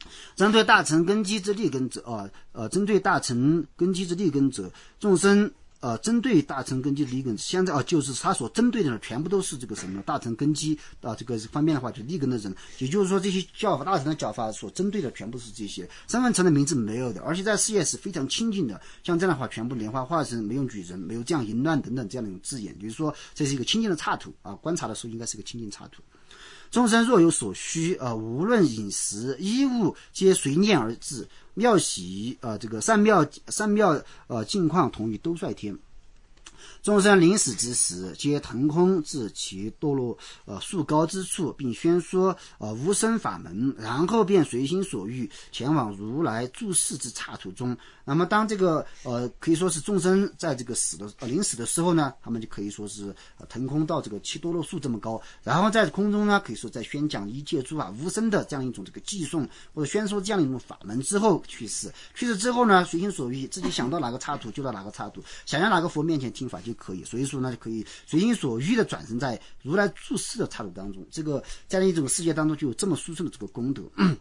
Speaker 1: 针对大乘根基之利根者针对大乘根基之利根者，众生针对大乘根基的利根，现在就是他所针对的全部都是这个什么大乘根基这个方面的话，就利根的人，也就是说这些教法大乘的教法所针对的全部是这些。身份层的名字没有的，而且在世界是非常亲近的，像这样的话全部莲花化身，没有举人，没有这样淫乱等等这样的一种字眼，就是说这是一个清净的刹土观察的时候应该是一个清净刹土。众生若有所需无论饮食衣物皆随念而至，妙喜这个善妙境况同于兜率天。众生临死之时，皆腾空至其堕落树高之处，并宣说无生法门，然后便随心所欲前往如来住世之刹土中。那么当这个可以说是众生在这个临死的时候呢，他们就可以说是腾空到这个七多罗树这么高，然后在空中呢可以说在宣讲一切诸法无生的这样一种这个寄诵或者宣说这样一种法门之后去世之后呢，随心所欲，自己想到哪个刹土就到哪个刹土，想要哪个佛面前听法就可以，所以说呢就可以随心所欲的转生在如来住世的刹土当中。这个在一种世界当中就有这么殊胜的这个功德。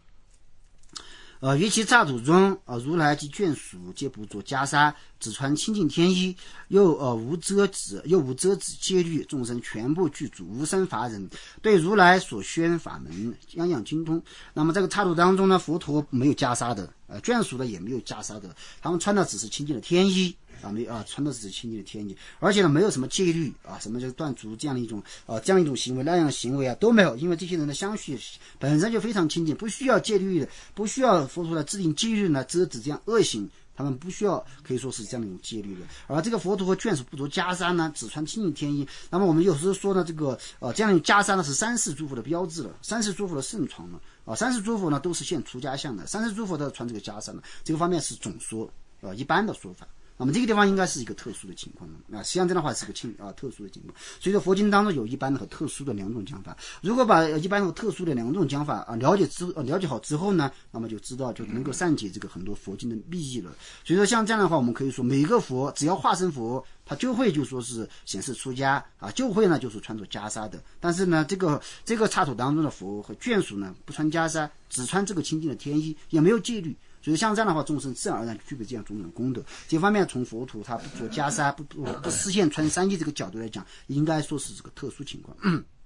Speaker 1: 于其刹土中如来及眷属皆不着袈裟，只穿清净天衣，又无遮止戒律，众生全部具足无生法忍，对如来所宣法门样样精通。那么这个刹土当中呢，佛陀没有袈裟的，眷属的也没有袈裟的，他们穿的只是清净的天衣穿的只是清净的天衣，而且呢没有什么戒律什么就是断足这样的一种行为，那样的行为都没有，因为这些人的相续本身就非常清净，不需要戒律的，不需要佛陀来制定戒律呢遮止这样恶行，他们不需要可以说是这样的一种戒律的。而这个佛陀和眷属不着袈裟呢，只穿清净天衣。那么我们有时候说呢，这个这样的袈裟呢是三世诸佛的标志了，三世诸佛的圣床了三世诸佛呢都是现出家相的，三世诸佛都穿这个袈裟呢，这个方面是总说一般的说法。那么这个地方应该是一个特殊的情况实际上这样的话是个特殊的情况。所以说佛经当中有一般的和特殊的两种讲法，如果把一般和特殊的两种讲法了解好之后呢，那么就知道就能够善解这个很多佛经的密意了。所以说像这样的话，我们可以说每一个佛只要化身佛，他就会就说是显示出家就会呢就是穿着袈裟的。但是呢这个刹土当中的佛和眷属呢不穿袈裟，只穿这个清净的天衣，也没有戒律。所以像这样的话，众生自然而然具备这样种种功德。这方面从佛陀他不做袈裟不实现穿三衣这个角度来讲，应该说是这个特殊情况。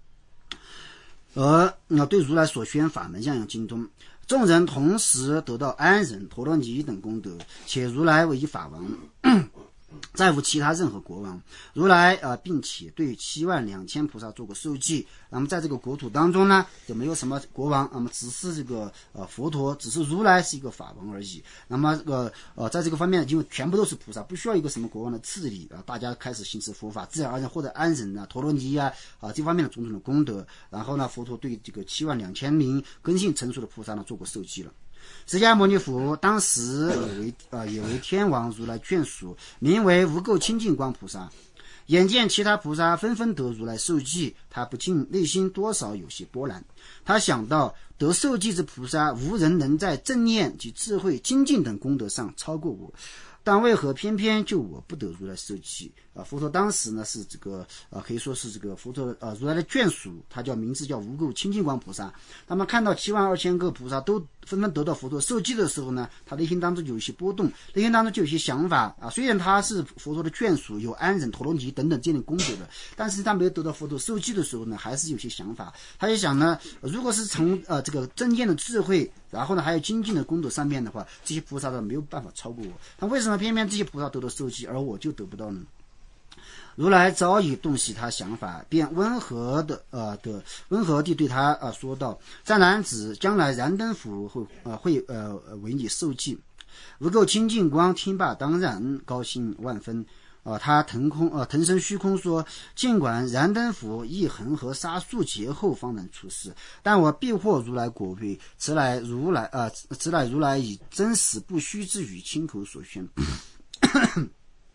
Speaker 1: 对如来所宣法门样样精通，众人同时得到安忍、陀罗尼等功德，且如来为一法王再无其他任何国王。如来并且对72000菩萨做过授记。那么在这个国土当中呢，就没有什么国王，那么只是这个佛陀，只是如来是一个法王而已。那么在这个方面，因为全部都是菩萨，不需要一个什么国王的治理大家开始行使佛法，自然而然获得安忍陀罗尼这方面的种种的功德。然后呢，佛陀对这个72000名根性成熟的菩萨呢做过授记了。释迦牟尼佛当时也为天王如来眷属，名为无垢清净光菩萨。眼见其他菩萨纷纷得如来授记，他不禁内心多少有些波澜。他想到得授记之菩萨，无人能在正念及智慧、精进等功德上超过我，但为何偏偏就我不得如来授记佛陀当时呢是这个可以说是这个佛陀如来的眷属，他名字叫无垢清净光菩萨。那么看到72000个菩萨都纷纷得到佛陀授记的时候呢，他内心当中有一些波动，内心当中就有一些想法虽然他是佛陀的眷属，有安忍、陀罗尼等等这类功德的，但是他没有得到佛陀授记的时候呢，还是有些想法。他就想呢，如果是从这个正见的智慧，然后呢还有精进的功德上面的话，这些菩萨都没有办法超过我，那为什么偏偏这些菩萨得到授记，而我就得不到呢？如来早已洞悉他想法，便温和地对他说道：善男子，将来燃灯佛会为你授记。无垢清净光听罢当然高兴万分他腾身虚空说：尽管燃灯佛亦恒河沙数劫后方能出世，但我必获如来果位，此乃如来以真实不虚之语亲口所宣。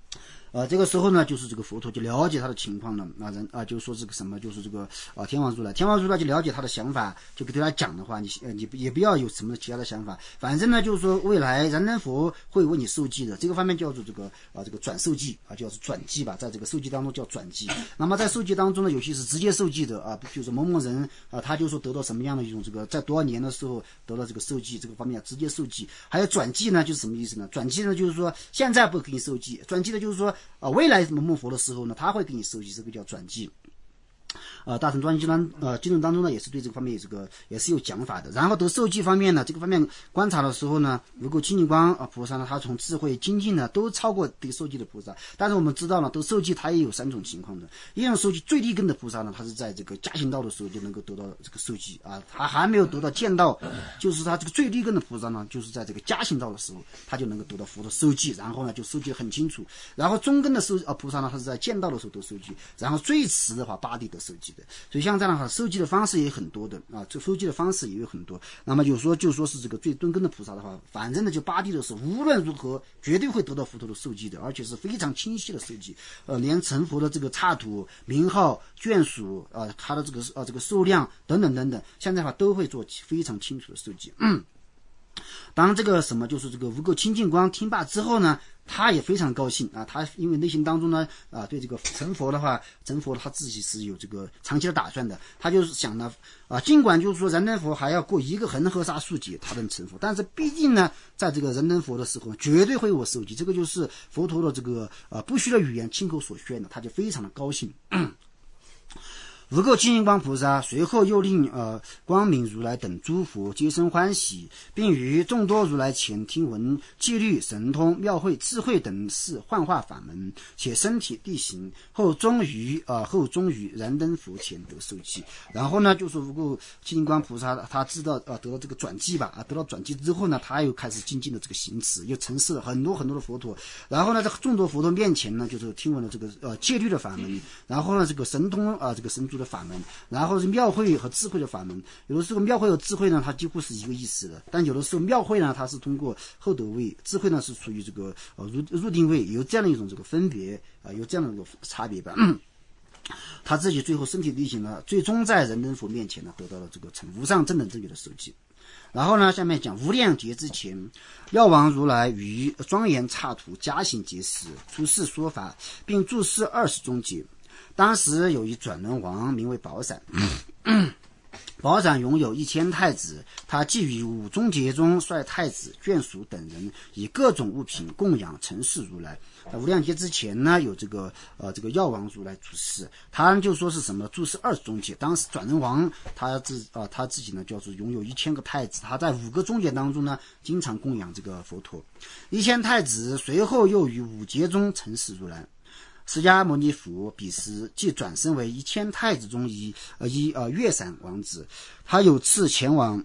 Speaker 1: 这个时候呢，就是这个佛陀就了解他的情况了，就是说这个什么，就是这个天王如来就了解他的想法，就给对他讲的话，你也不要有什么其他的想法，反正呢，就是说未来燃灯佛会为你受记的，这个方面叫做这个转受记叫做转记吧，在这个受记当中叫转记。那么在受记当中呢，有些是直接受记的比如说某某人他就说得到什么样的一种这个在多少年的时候得到这个受记，这个方面直接受记。还有转记呢，就是什么意思呢？转记呢，就是说现在不给你受记，转记呢就是说未来某某佛的时候呢，他会给你受记，这个叫转记。大乘专经经论当中呢，也是对这个方面也是有讲法的。然后得受记方面呢，这个方面观察的时候呢，如果清净光菩萨呢，他从智慧精进呢都超过得受记的菩萨。但是我们知道呢，得受记他也有3种情况的。一种受记最利根的菩萨呢，他是在这个加行道的时候就能够得到这个受记他还没有得到见道，就是他这个最利根的菩萨呢，就是在这个加行道的时候，他就能够得到佛的受记，然后呢就受记很清楚。然后中根的菩萨呢，他是在见道的时候得受记，然后最迟的话八地得受记的。所以像这样的话，受记的方式也很多的这受记的方式也有很多。那么就说是这个最敦根的菩萨的话，反正呢就八地的时候，无论如何绝对会得到佛陀的受记的，而且是非常清晰的受记。连成佛的这个刹土、名号、眷属他的这个数量等等等等，现在的话都会做非常清楚的受记。当这个什么就是这个无垢清净光听罢之后呢，他也非常高兴他因为内心当中呢对这个成佛的话，他自己是有这个长期的打算的，他就是想呢尽管就是说燃灯佛还要过一个恒河沙数劫他能成佛，但是毕竟呢在这个燃灯佛的时候绝对会我受记，这个就是佛陀的这个不虚的语言亲口所宣的，他就非常的高兴。无垢清净光菩萨随后又令光明如来等诸佛皆生欢喜，并于众多如来前听闻戒律、神通、妙慧、智慧等事幻化法门，且身体力行，后终于燃灯佛前得受记。然后呢，就是无垢清净光菩萨他知道得到这个转记吧得到转记之后呢，他又开始精进的这个行持，又承事了很多很多的佛陀。然后呢，在众多佛陀面前呢，就是听闻了这个戒律的法门，然后呢这个神通这个神足的法门，然后是妙慧和智慧的法门。有的时候妙慧和智慧呢，它几乎是一个意思的，但有的时候妙慧呢，它是通过后得位，智慧呢是属于这个入定位，有这样的一种这个分别有这样的一个差别吧。他自己最后身体力行呢，最终在燃灯佛面前呢，得到了这个成无上正等正觉的受记。然后呢，下面讲无量劫之前，药王如来于庄严刹土加行劫时，出世说法，并住世20中劫。当时有一转轮王名为宝伞，宝伞拥有1000太子，他既于5中劫中率太子、眷属等人以各种物品供养承事如来。无量劫之前呢，有这个药王如来住世，他就说是什么住世20中劫。当时转轮王他自己呢，叫做拥有1000个太子，他在5个中劫当中呢，经常供养这个佛陀。1000太子随后又于5劫中承事如来。释迦牟尼佛彼时即转身为1000太子中一月闪王子，他有次前往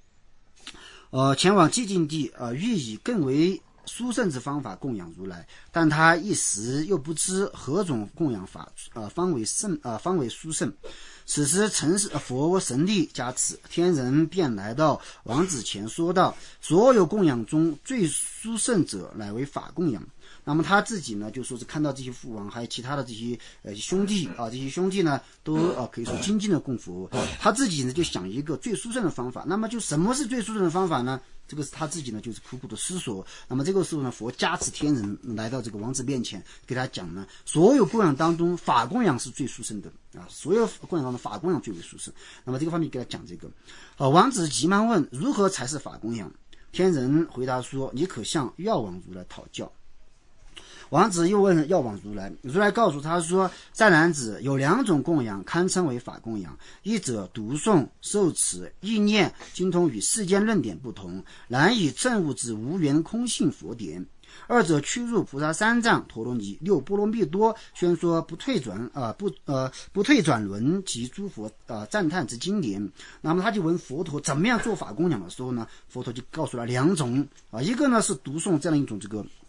Speaker 1: 寂静地欲以更为殊胜之方法供养如来，但他一时又不知何种供养法方为殊胜。此时承事佛神力加持，天人便来到王子前说道：所有供养中最殊胜者乃为法供养。那么他自己呢，就说是看到这些父王还有其他的这些兄弟这些兄弟呢都可以说精进的供佛，他自己呢就想一个最殊胜的方法。那么就什么是最殊胜的方法呢？这个是他自己呢就是苦苦的思索。那么这个时候呢，佛加持天人来到这个王子面前，给他讲呢，所有供养当中法供养是最殊胜的所有供养当中法供养最为殊胜。那么这个方面给他讲这个王子急忙问如何才是法供养。天人回答说：你可向药王如来讨教。王子又问药王如来，如来告诉他说：善男子，有2种供养堪称为法供养，一者读诵、受持、意念精通与世间论点不同，难以证悟之无缘空性佛典；二者趋入菩萨三藏、陀罗尼、6波罗蜜多，宣说不退转轮及诸佛赞叹之经典。那么他就问佛陀怎么样做法供养的时候呢，佛陀就告诉了2种一个呢是读诵这样一种这个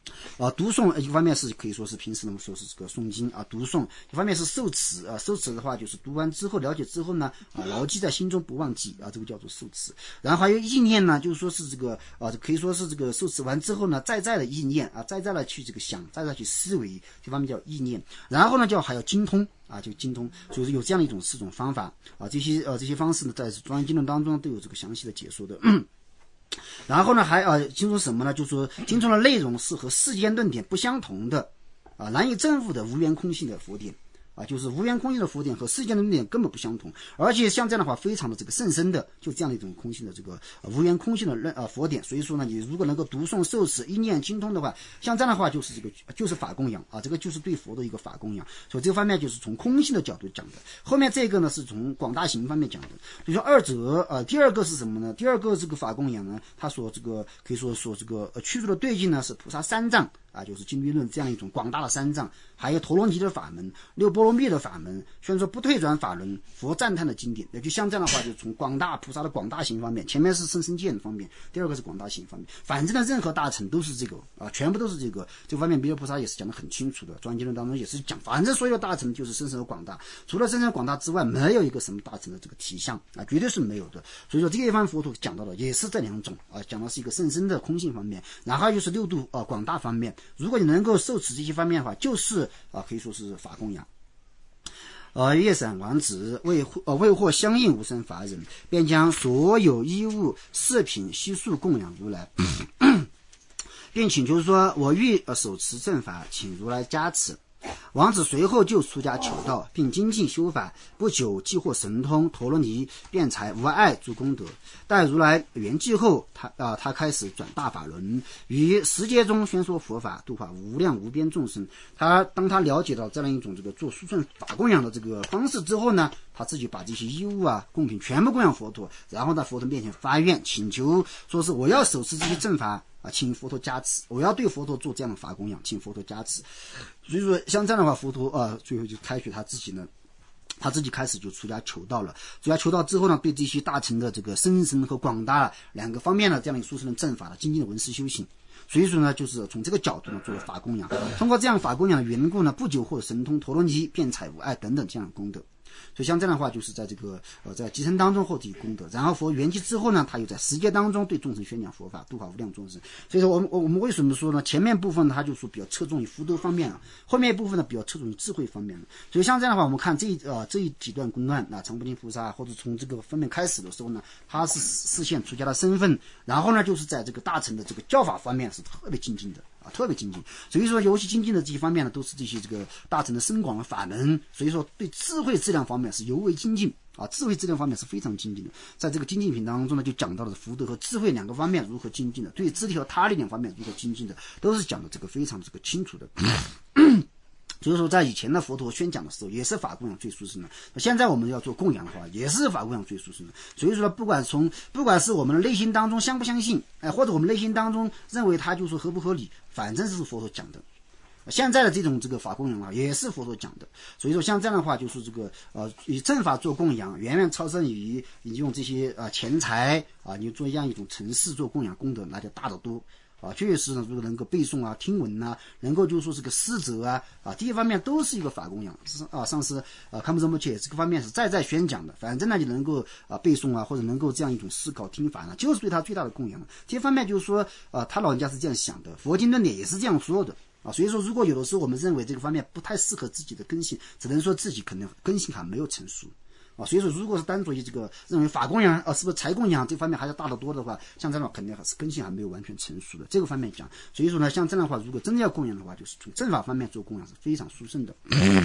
Speaker 1: 读诵一方面是可以说是平时我们说是这个诵经啊，读诵一方面是受持啊，受持的话就是读完之后了解之后呢牢记在心中不忘记啊，这个叫做受持。然后还有意念呢，就是说是这个可以说是这个受持完之后呢，再的意念啊，再的去这个想，再去思维，这方面叫意念。然后呢还要精通啊，就精通，所以有这样的一种4种方法啊，这些方式呢，在《庄严经论》当中都有这个详细的解说的。然后呢，还精通什么呢？就是说精通的内容是和世间论点不相同的难以证悟的无缘空性的佛典就是无缘空性的佛典和世间的论点根本不相同，而且像这样的话非常的这个甚深的，就这样的一种空性的这个无缘空性的佛典。所以说呢，你如果能够读诵受持一念精通的话，像这样的话就是就是法供养这个就是对佛的一个法供养。所以这个方面就是从空性的角度讲的。后面这个呢是从广大行方面讲的。所以说二者第二个是什么呢？第二个这个法供养呢，它所这个可以说这个去除的对境呢是菩萨三藏就是经律论这样一种广大的三藏，还有陀罗尼的法门、六波罗蜜的法门，宣说不退转法轮、佛赞叹的经典。也就像这样的话，就从广大菩萨的广大行方面，前面是甚深见方面，第二个是广大行方面。反正呢，任何大乘都是这个全部都是这个方面。弥勒菩萨也是讲得很清楚的，《庄严经论》当中也是讲，反正所有大乘就是深深和广大，除了深深广大之外，没有一个什么大乘的这个体相绝对是没有的。所以说这个地方佛陀讲到的也是这2种讲的是一个甚深的空性方面，然后就是六度广大方面。如果你能够受持这些方面的话，就是可以说是法供养。月闪王子为获相应无生法忍，便将所有衣物饰品悉数供养如来，并请求说：“我欲手持正法，请如来加持。”王子随后就出家求道，并精进修法，不久即获神通、陀罗尼、辩才、无碍诸功德。待如来圆寂后，他开始转大法轮，于十界中宣说佛法，度化无量无边众生。当他了解到这样一种这个做殊胜法供养的这个方式之后呢，他自己把这些衣物贡品全部供养佛陀，然后在佛陀面前发愿请求，说是我要手持这些正法请佛陀加持，我要对佛陀做这样的法供养，请佛陀加持。所以说像这样的话，佛陀最后就开许他自己开始就出家求道了。出家求道之后呢，对这些大乘的这个深和广大2个方面的这样的殊胜的正法的精进的闻思修行。所以说呢，就是从这个角度呢做了法供养。通过这样法供养的缘故呢，不久获神通、陀罗尼、辩才、无碍等等这样的功德。所以像这样的话，就是在这个在集成当中获得功德。然后佛圆寂之后呢，他又在十界当中对众生宣讲佛法，度化无量众生。所以说我们为什么说呢？前面部分他就说比较侧重于福德方面后面一部分呢比较侧重于智慧方面所以像这样的话，我们看这几段公案常不净菩萨或者从这个方面开始的时候呢，他是实现出家的身份，然后呢就是在这个大乘的这个教法方面是特别精进的。特别精进，所以说尤其精进的这些方面呢，都是这些这个大乘的深广的法门，所以说对智慧质量方面是尤为精进智慧质量方面是非常精进的。在这个精进品当中呢，就讲到了福德和智慧2个方面如何精进的，对智力和他力2方面如何精进的，都是讲的这个非常这个清楚的。所以说在以前的佛陀宣讲的时候也是法供养最殊胜的，现在我们要做供养的话也是法供养最殊胜的。所以说不管是我们的内心当中相不相信或者我们内心当中认为它就是合不合理，反正是佛陀讲的。现在的这种这个法供养也是佛陀讲的。所以说像这样的话，就是这个以正法做供养，远远超胜于你用这些钱财你做这样一种尘世做供养，功德那就大得多。确实呢，如果能够背诵听闻能够就是说这个思则这一方面都是一个法供养。上师看不这么切，这个方面是在宣讲的。反正呢，你能够背诵或者能够这样一种思考听法呢，就是对他最大的供养。这方面就是说他老人家是这样想的，佛经论点也是这样说的所以说如果有的时候我们认为这个方面不太适合自己的根性，只能说自己可能根性还没有成熟。所以说如果是单纯于这个认为法供养是不是财供养这方面还要大得多的话，像这样的话肯定还是根性还没有完全成熟的这个方面讲。所以说呢，像这样的话如果真的要供养的话，就是从正法方面做供养是非常殊胜的。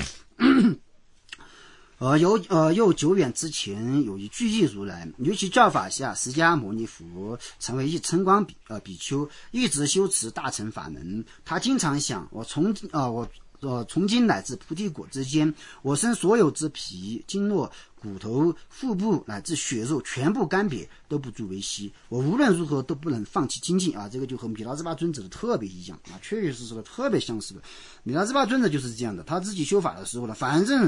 Speaker 1: 又久远之前有一具义如来，于其教法下，释迦牟尼佛成为一称光比丘，一直修持大乘法门。他经常想，从今乃至菩提果之间，我身所有之皮、经络、骨头、腹部乃至血肉全部干瘪，都不足为惜。我无论如何都不能放弃精进这个就和弥勒支巴尊者的特别一样确确实实的特别相似的。弥勒支巴尊者就是这样的，他自己修法的时候呢，反正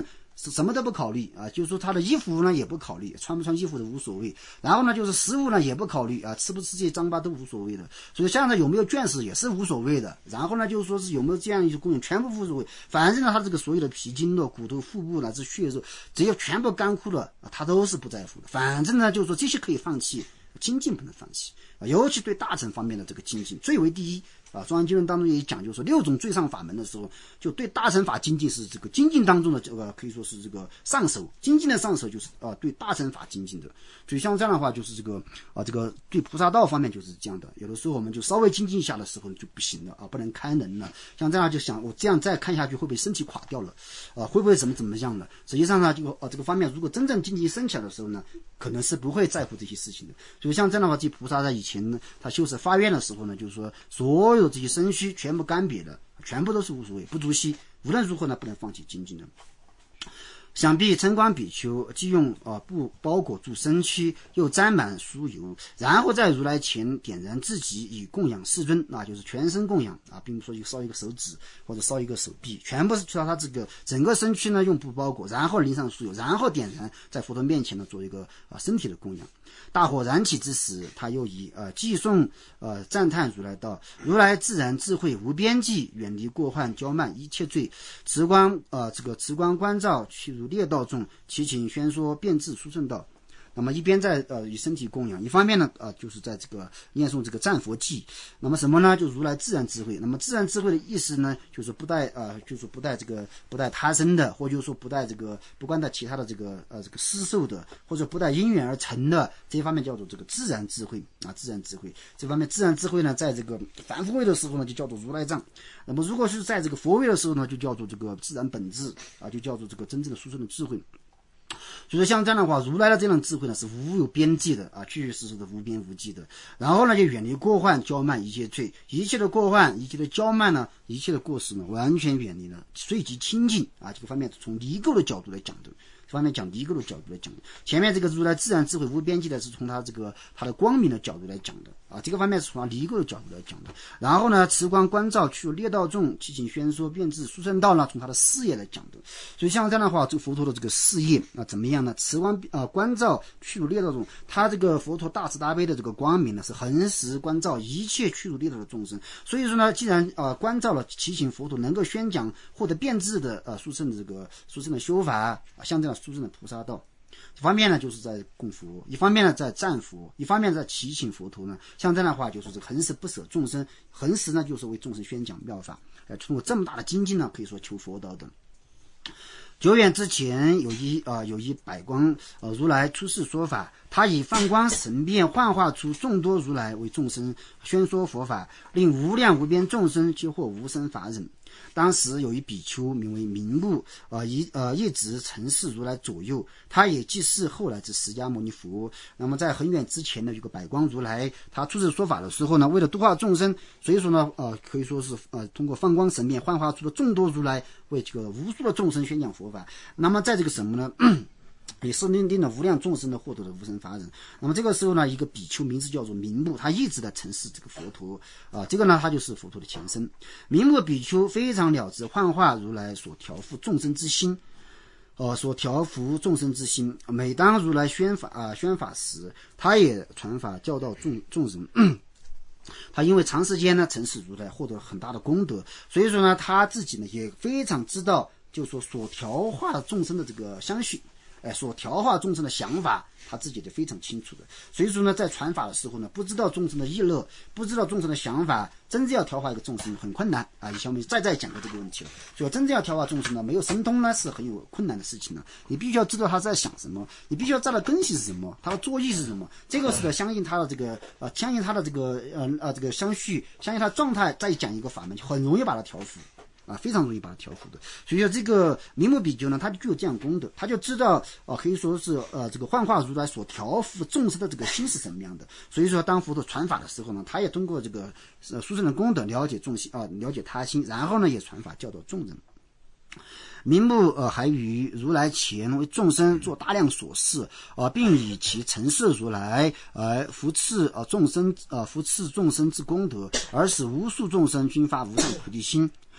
Speaker 1: 什么都不考虑啊，就是说他的衣服呢也不考虑，穿不穿衣服都无所谓。然后呢，就是食物呢也不考虑啊，吃不吃这些脏巴都无所谓的。所以像他有没有倦食也是无所谓的。然后呢，就是说是有没有这样一些功能，全部无所谓。反正呢，他这个所有的皮筋的骨头、腹部乃至血肉，只要全部干枯了，他都是不在乎的。反正呢，就是说这些可以放弃，精进不能放弃啊，尤其对大乘方面的这个精进最为第一。啊，庄严经论当中也讲，就是说6种最上法门的时候，就对大乘法精进是这个精进当中的这个可以说是这个上手，精进的上手就是对大乘法精进的。所以像这样的话，就是这个对菩萨道方面就是这样的。有的时候我们就稍微精进一下的时候就不行了啊，不能开能了。像这样就想，我这样再看下去会不会身体垮掉了？会不会怎么样了？实际上呢，这个方面如果真正精进升起来的时候呢，可能是不会在乎这些事情的。所以像这样的话，这菩萨在以前呢，他修持发愿的时候呢，就是说所有这些身躯全部干瘪的，全部都是无所谓，不足惜，无论如何呢，不能放弃精进的。想必称光比丘既用布包裹住身躯，又沾满酥油，然后在如来前点燃自己以供养世尊，那就是全身供养啊，并不说烧一个手指或者烧一个手臂，全部是去到他这个整个身躯呢用布包裹，然后淋上酥油，然后点燃，在佛陀面前呢做一个身体的供养。大火燃起之时，他又以偈颂赞叹如来道：如来自然智慧无边际，远离过患骄慢一切罪，持光观照去如烈道众，其情宣说遍至殊胜道。那么一边在以身体供养，一方面呢就是在这个念诵这个赞佛偈。那么什么呢？就如来自然智慧。那么自然智慧的意思呢，就是不带他生的，或者说不带这个不关带其他的这个施受的，或者不带因缘而成的，这一方面叫做这个自然智慧啊。自然智慧这方面，自然智慧呢，在这个凡夫位的时候呢，就叫做如来藏。那么如果是在这个佛位的时候呢，就叫做这个自然本质啊，就叫做这个真正的殊胜的智慧。所以像这样的话，如来的这样的智慧呢，是无有边际的啊，确确实实的无边无际的。然后呢，就远离过患骄慢一切罪，一切的过患，一切的骄慢呢，一切的过失呢，完全远离了，随即清净啊。这个方面从离垢的角度来讲的。方面讲离垢的角度来讲，前面这个如来自然智慧无边际的是从他的光明的角度来讲的啊，这个方面是从他离垢的角度来讲的。然后呢，持光观照去烈道众，其情宣说遍至殊胜道呢，从他的事业来讲的。所以像这样的话，这个佛陀的这个事业怎么样呢？持光观照去如烈道众，他这个佛陀大慈大悲的这个光明呢，是恒时观照一切去如烈道的众生。所以说呢，既然观照了其情佛陀能够宣讲获得遍智的殊胜的这个殊胜的修法像这样殊胜的菩萨道。一方面呢，就是在供佛；一方面呢，在赞佛；一方面在祈请佛陀呢。像这样的话，就是恒时不舍众生，恒时呢，就是为众生宣讲妙法。通过这么大的精进呢，可以说求佛道的。久远之前，有一百光如来出世说法，他以放光神变幻化出众多如来为众生宣说佛法，令无量无边众生皆获无生法忍。当时有一比丘名为明目，一直承事如来左右，他也即是后来之释迦牟尼佛。那么在很远之前呢，有个百光如来，他出世说法的时候呢，为了度化众生，所以说呢，可以说是通过放光神变幻化出了众多如来，为这个无数的众生宣讲佛法。那么在这个什么呢？也是令了无量众生的获得了无生法忍。那么这个时候呢，一个比丘名字叫做明目，他一直在承事这个佛陀这个呢，他就是佛陀的前身。明目比丘非常了知幻化如来所调伏众生之心，每当如来宣法时，他也传法教导众人。他因为长时间呢承事如来，获得很大的功德，所以说呢，他自己呢也非常知道，就是说所调化众生的这个相续。所调化众生的想法，他自己就非常清楚的。所以说呢，在传法的时候呢，不知道众生的意乐，不知道众生的想法，真正要调化一个众生很困难啊！以前我们再讲过这个问题了。所以真正要调化众生呢，没有神通呢，是很有困难的事情呢。你必须要知道他在想什么，你必须要知道根系是什么，他的作意是什么。这个是相信他的这个相信他的这个相续，相信他的状态，再讲一个法门，就很容易把它调伏。非常容易把它调伏的。所以说这个明目比丘呢，他就具有这样功德，他就知道可以说是这个幻化如来所调伏众生的这个心是什么样的。所以说当佛陀传法的时候呢，他也通过这个殊胜的功德了解众心了解他心，然后呢也传法教导众人。明目还于如来前为众生做大量所事并以其承事如来扶持众生之功德，而使无数众生均发无上菩提心。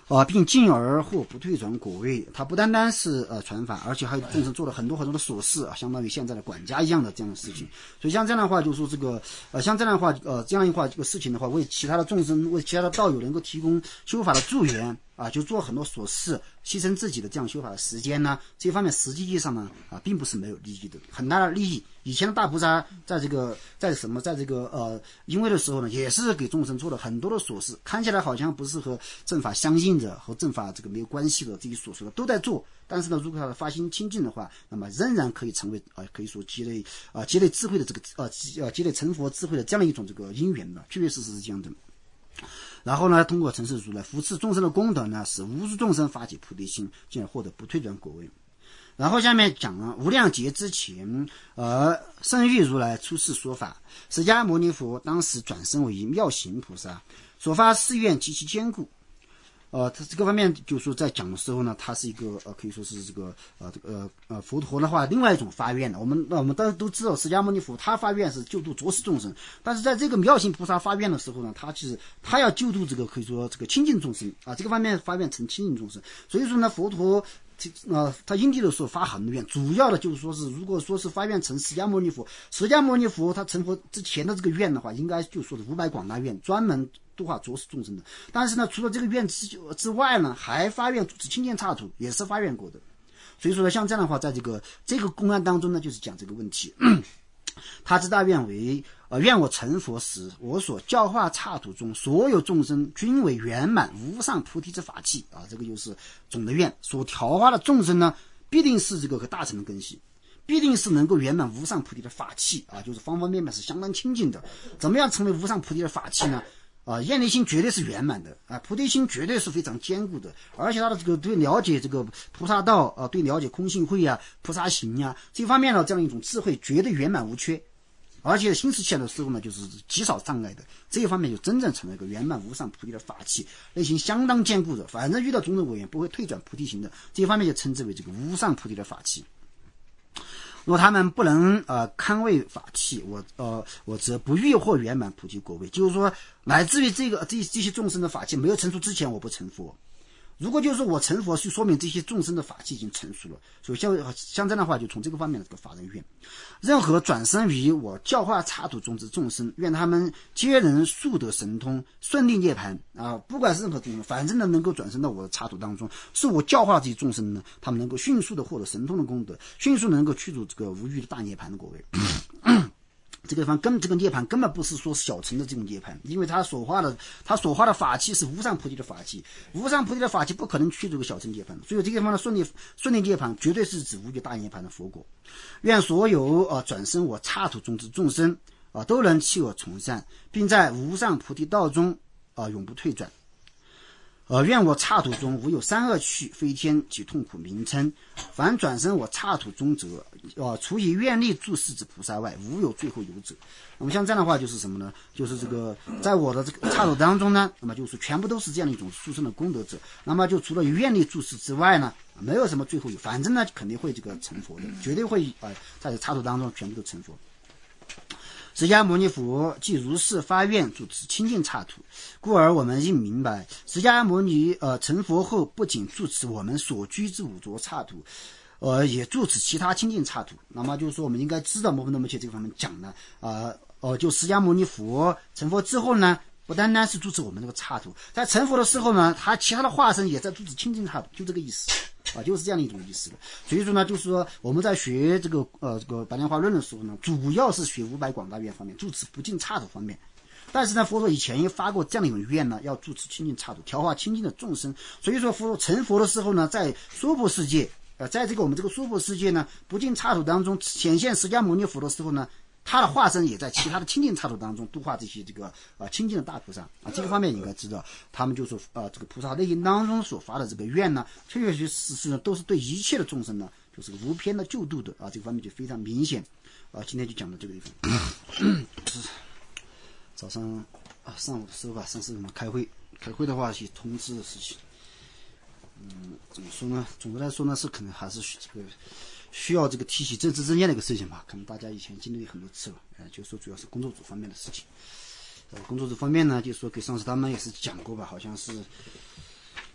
Speaker 1: 并进而或不退转果位。他不单单是传法，而且还有众生做了很多很多的琐事啊，相当于现在的管家一样的这样的事情。所以像这样的话，就是说这个像这样的话这样一话这个事情的话，为其他的众生，为其他的道友能够提供修法的助缘啊，就做很多琐事，牺牲自己的这样修法的时间呢，这方面实际意义上呢并不是没有利益的，很大的利益。以前的大菩萨在这个因为的时候呢，也是给众生做了很多的琐事，看起来好像不是和正法相应的，和正法这个没有关系的这些琐事的都在做，但是呢，如果他的发心清净的话，那么仍然可以成为可以说积累智慧的这个积累成佛智慧的这样的一种这个因缘的，确确实实是这样的。然后呢，通过成事如来扶持众生的功德呢，使无数众生发起菩提心，进而获得不退转果位。然后下面讲了无量劫之前，圣域如来出世说法，释迦牟尼佛当时转身为妙行菩萨，所发誓愿极其坚固。他这个方面就是说在讲的时候呢，他是一个可以说是这个佛陀的话另外一种发愿的。我们当然都知道释迦牟尼佛他发愿是救度着实众生，但是在这个妙行菩萨发愿的时候呢，他要救度这个可以说这个清净众生啊，这个方面发愿成清净众生。所以说呢，佛陀他因地的时候发很多愿，主要的就是说是如果说是发愿成释迦牟尼佛他成佛之前的这个愿的话，应该就说是500广大愿，专门度化着实众生的。但是呢，除了这个愿之外呢，还发愿主持清净刹土，也是发愿过的。所以说呢，像这样的话，在这个公案当中呢，就是讲这个问题。他之大愿为愿我成佛时，我所教化刹土中所有众生均为圆满无上菩提之法器啊，这个就是总的愿。所调化的众生呢，必定是这个大乘的根系，必定是能够圆满无上菩提的法器啊，就是方方面面是相当清净的。怎么样成为无上菩提的法器呢？愿力心绝对是圆满的啊，菩提心绝对是非常坚固的，而且他的这个对了解这个菩萨道对了解空性慧啊、菩萨行啊这方面的这样一种智慧绝对圆满无缺，而且心识起来的时候呢，就是极少障碍的，这一方面就真正成了一个圆满无上菩提的法器，内心相当坚固的，反正遇到种种违缘不会退转菩提行的，这一方面就称之为这个无上菩提的法器。若他们不能堪为法器，我则不欲获圆满菩提果位。就是说，乃至于这些众生的法器没有成熟之前，我不成佛。如果就是说我成佛，就说明这些众生的法器已经成熟了。所以像这样的话，就从这个方面的这个发人愿。任何转生于我教化刹土中之众生，愿他们皆能速得神通，顺利涅槃啊！不管是任何众生，反正呢能够转生到我的刹土当中，是我教化这些众生呢，他们能够迅速的获得神通的功德，迅速能够去除这个无欲的大涅槃的果位。这个涅槃根本不是说小乘的这种涅槃，因为他所化的法器是无上菩提的法器，无上菩提的法器不可能去这个小乘涅槃，所以这个地方的顺利涅槃绝对是指无欲大涅槃的佛果。愿所有转生我刹土中之众生都能弃恶从善，并在无上菩提道中永不退转。愿我刹土中无有三恶趣、非天及痛苦名称。凡转生我刹土中者，除以愿力注释之菩萨外，无有最后有者。那么像这样的话，就是什么呢？就是这个在我的这个刹土当中呢，那么就是全部都是这样的一种殊胜的功德者。那么就除了愿力注释之外呢，没有什么最后有，反正呢肯定会这个成佛的，绝对会在刹土当中全部都成佛。释迦牟尼佛既如是发愿主持清净刹土，故而我们应明白，释迦牟尼成佛后，不仅住持我们所居之五浊刹土，也住持其他清净刹土。那么就是说，我们应该知道摩诃那摩切这个方面讲呢，就释迦牟尼佛成佛之后呢，不单单是住持我们这个刹土，在成佛的时候呢，他其他的化身也在住持清净刹土，就这个意思。就是这样的一种意思的。所以说呢，就是说我们在学这个白莲花论的时候呢，主要是学500广大愿方面，住持不净刹土方面。但是呢，佛陀以前也发过这样的一种愿呢，要住持清净刹土，调化清净的众生。所以说佛陀成佛的时候呢，在娑婆世界，在这个我们这个娑婆世界呢，不净刹土当中显现释迦牟尼佛的时候呢，他的化身也在其他的清净刹土当中度化这些这个清净的大菩萨这个方面应该知道，他们就是这个菩萨内心当中所发的这个愿呢，确确实实呢都是对一切的众生呢，就是无偏的救度的这个方面就非常明显今天就讲到这个地方。早上上午的时候上次我们开会的话是通知的事情，怎么说呢？总的来说呢，是可能还是这个需要这个提起政治正见的一个事情吧，可能大家以前经历很多次了，就说主要是工作组方面的事情。工作组方面呢，就说给上司他们也是讲过吧，好像是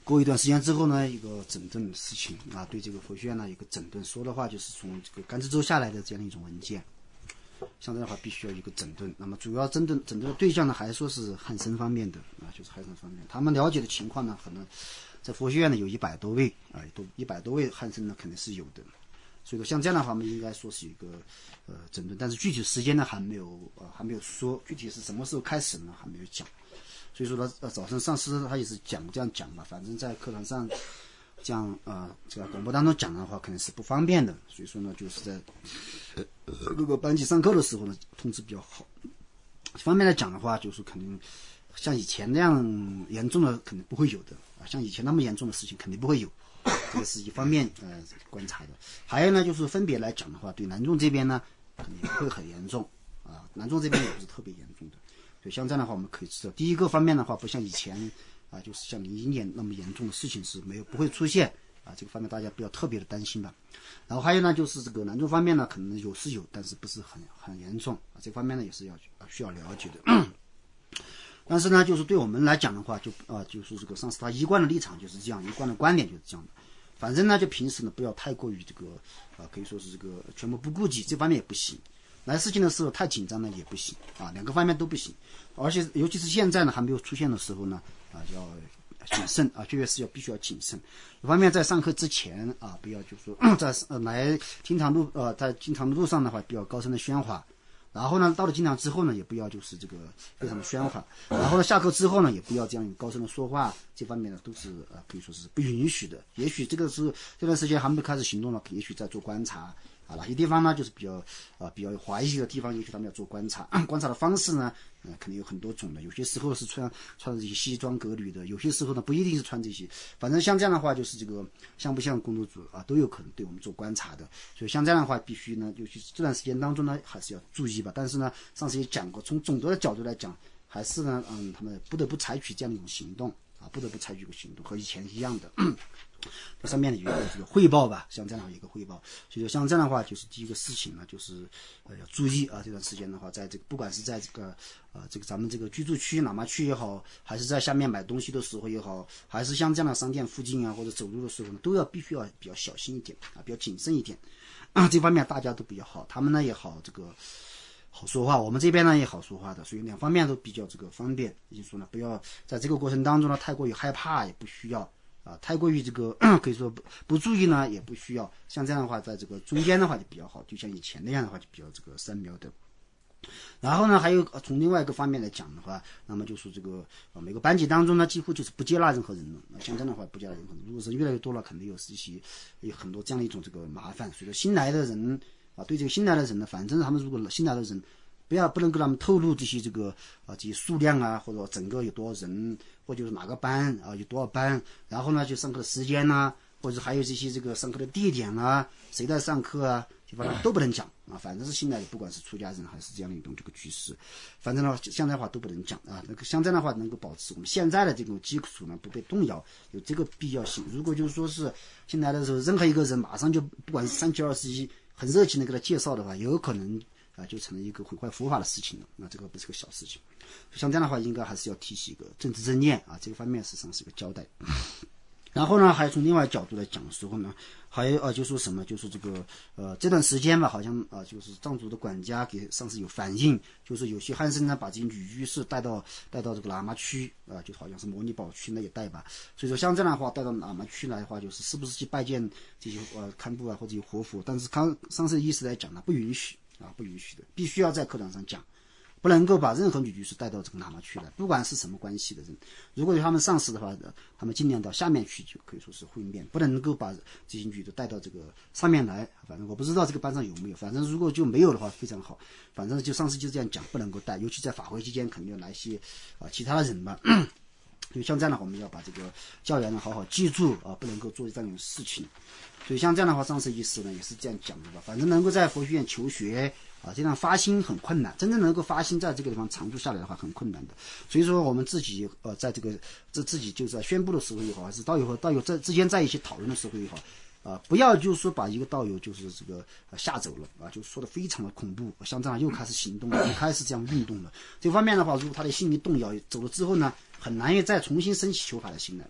Speaker 1: 过一段时间之后呢，一个整顿的事情啊，对这个佛学院呢一个整顿，说的话就是从这个甘孜州下来的这样一种文件，像这样的话必须要一个整顿。那么主要整顿的对象呢，还说是汉生方面的啊，就是汉生方面，他们了解的情况呢，可能在佛学院呢有100多位啊，都100多位汉生呢肯定是有的。所以说像这样的话，我们应该说是一个整顿，但是具体时间呢还没有说，具体是什么时候开始呢还没有讲。所以说呢，早上上师他也是这样讲吧，反正在课堂上这样这个广播当中讲的话，肯定是不方便的。所以说呢，就是在各个班级上课的时候呢，通知比较好。方面来讲的话，就是肯定像以前那样严重的肯定不会有的啊，像以前那么严重的事情肯定不会有。这个是一方面观察的。还有呢，就是分别来讲的话，对南众这边呢肯定不会很严重啊，南众这边也不是特别严重的。所以像这样的话，我们可以知道，第一个方面的话，不像以前啊，就是像01年那么严重的事情是不会出现啊，这个方面大家不要特别的担心吧。然后还有呢，就是这个南众方面呢，可能有是有，但是不是很严重啊，这方面呢也是需要了解的。但是呢，就是对我们来讲的话，就是这个上师他一贯的立场就是这样，一贯的观点就是这样的。反正呢，就平时呢不要太过于这个可以说是这个全部不顾及，这方面也不行。来事情的时候太紧张呢也不行啊，两个方面都不行。而且尤其是现在呢还没有出现的时候呢要谨慎啊，确实必须要谨慎。一方面在上课之前啊，不要就说在来经常路在经常的路上的话，不要高声的喧哗。然后呢，到了经常之后呢，也不要就是这个非常的喧哗。然后呢，下课之后呢，也不要这样高声的说话，这方面呢都是可以说是不允许的。也许这段时间还没开始行动呢，也许在做观察。哪些地方呢就是比较滑一些的地方，也许他们要做观察。观察的方式呢肯定有很多种的，有些时候是穿这些西装革履的，有些时候呢不一定是穿这些。反正像这样的话，就是这个像不像工作组啊，都有可能对我们做观察的。所以像这样的话，必须呢，尤其是这段时间当中呢，还是要注意吧。但是呢，上次也讲过，从总的角度来讲，还是呢他们不得不采取这样的一种行动啊，不得不采取一个行动，和以前一样的。这上面有一个这个汇报吧，像这样的一个汇报。所以说像这样的话，就是第一个事情呢，就是要注意啊，这段时间的话，在这个不管是在这个咱们这个居住区喇嘛区也好，还是在下面买东西的时候也好，还是像这样的商店附近啊，或者走路的时候呢，都必须要比较小心一点啊，比较谨慎一点这方面大家都比较好，他们呢也好这个好说话，我们这边呢也好说话的，所以两方面都比较这个方便。也就是说呢，不要在这个过程当中呢太过于害怕，也不需要太过于这个可以说不注意呢也不需要。像这样的话，在这个中间的话就比较好，就像以前那样的话就比较这个三秒的。然后呢，还有从另外一个方面来讲的话，那么就是这个每个班级当中呢，几乎就是不接纳任何人了。像这样的话，不接纳任何人，如果是越来越多了，肯定有很多这样的一种这个麻烦。所以说，新来的人对这个新来的人呢，反正他们如果新来的人，不能给他们透露这些这个这些数量啊，或者整个有多少人，或者是哪个班有多少班，然后呢就上课的时间啊，或者还有这些这个上课的地点啊，谁在上课啊，基本上都不能讲反正是新来的，不管是出家人还是这样的一种这个居士，反正呢像这样的话都不能讲那个像这样的话能够保持我们现在的这种基础呢不被动摇，有这个必要性。如果就是说是新来的时候，任何一个人马上就不管是37、21很热情的给他介绍的话，有可能就成了一个毁坏佛法的事情了。那这个不是个小事情。像这样的话，应该还是要提起一个政治正念这个方面实际上是个交代。然后呢，还从另外角度来讲的时候呢，还有就说什么，就是这个这段时间吧，好像就是藏族的管家给上次有反映，就是有些汉生呢把这些女居士带到这个喇嘛区就好像是摩尼堡区那也带吧。所以说像这样的话带到喇嘛区来的话，就是不是去拜见这些堪布或者有活佛，但是上次的意思来讲呢，不允许不允许的，必须要在课堂上讲。不能够把任何女居士带到这个喇嘛区来，不管是什么关系的人，如果有他们上师的话，他们尽量到下面去，就可以说是会面，不能够把这些女的带到这个上面来。反正我不知道这个班上有没有，反正如果就没有的话非常好。反正就上师就这样讲，不能够带，尤其在法会期间肯定要来一些其他的人吧。所以像这样的话，我们要把这个教员呢好好记住不能够做这样的事情。所以像这样的话，上师意思呢也是这样讲的吧。反正能够在佛学院求学这样发心很困难，真正能够发心在这个地方常住下来的话很困难的。所以说我们自己在自己就是在宣布的时候也好，还是道友和道友之间在一起讨论的时候也好不要就是说把一个道友就是这个吓走了就说的非常的恐怖，像这样又开始行动了，又开始这样运动了。这方面的话，如果他的心理动摇走了之后呢，很难再重新升起求法的心来。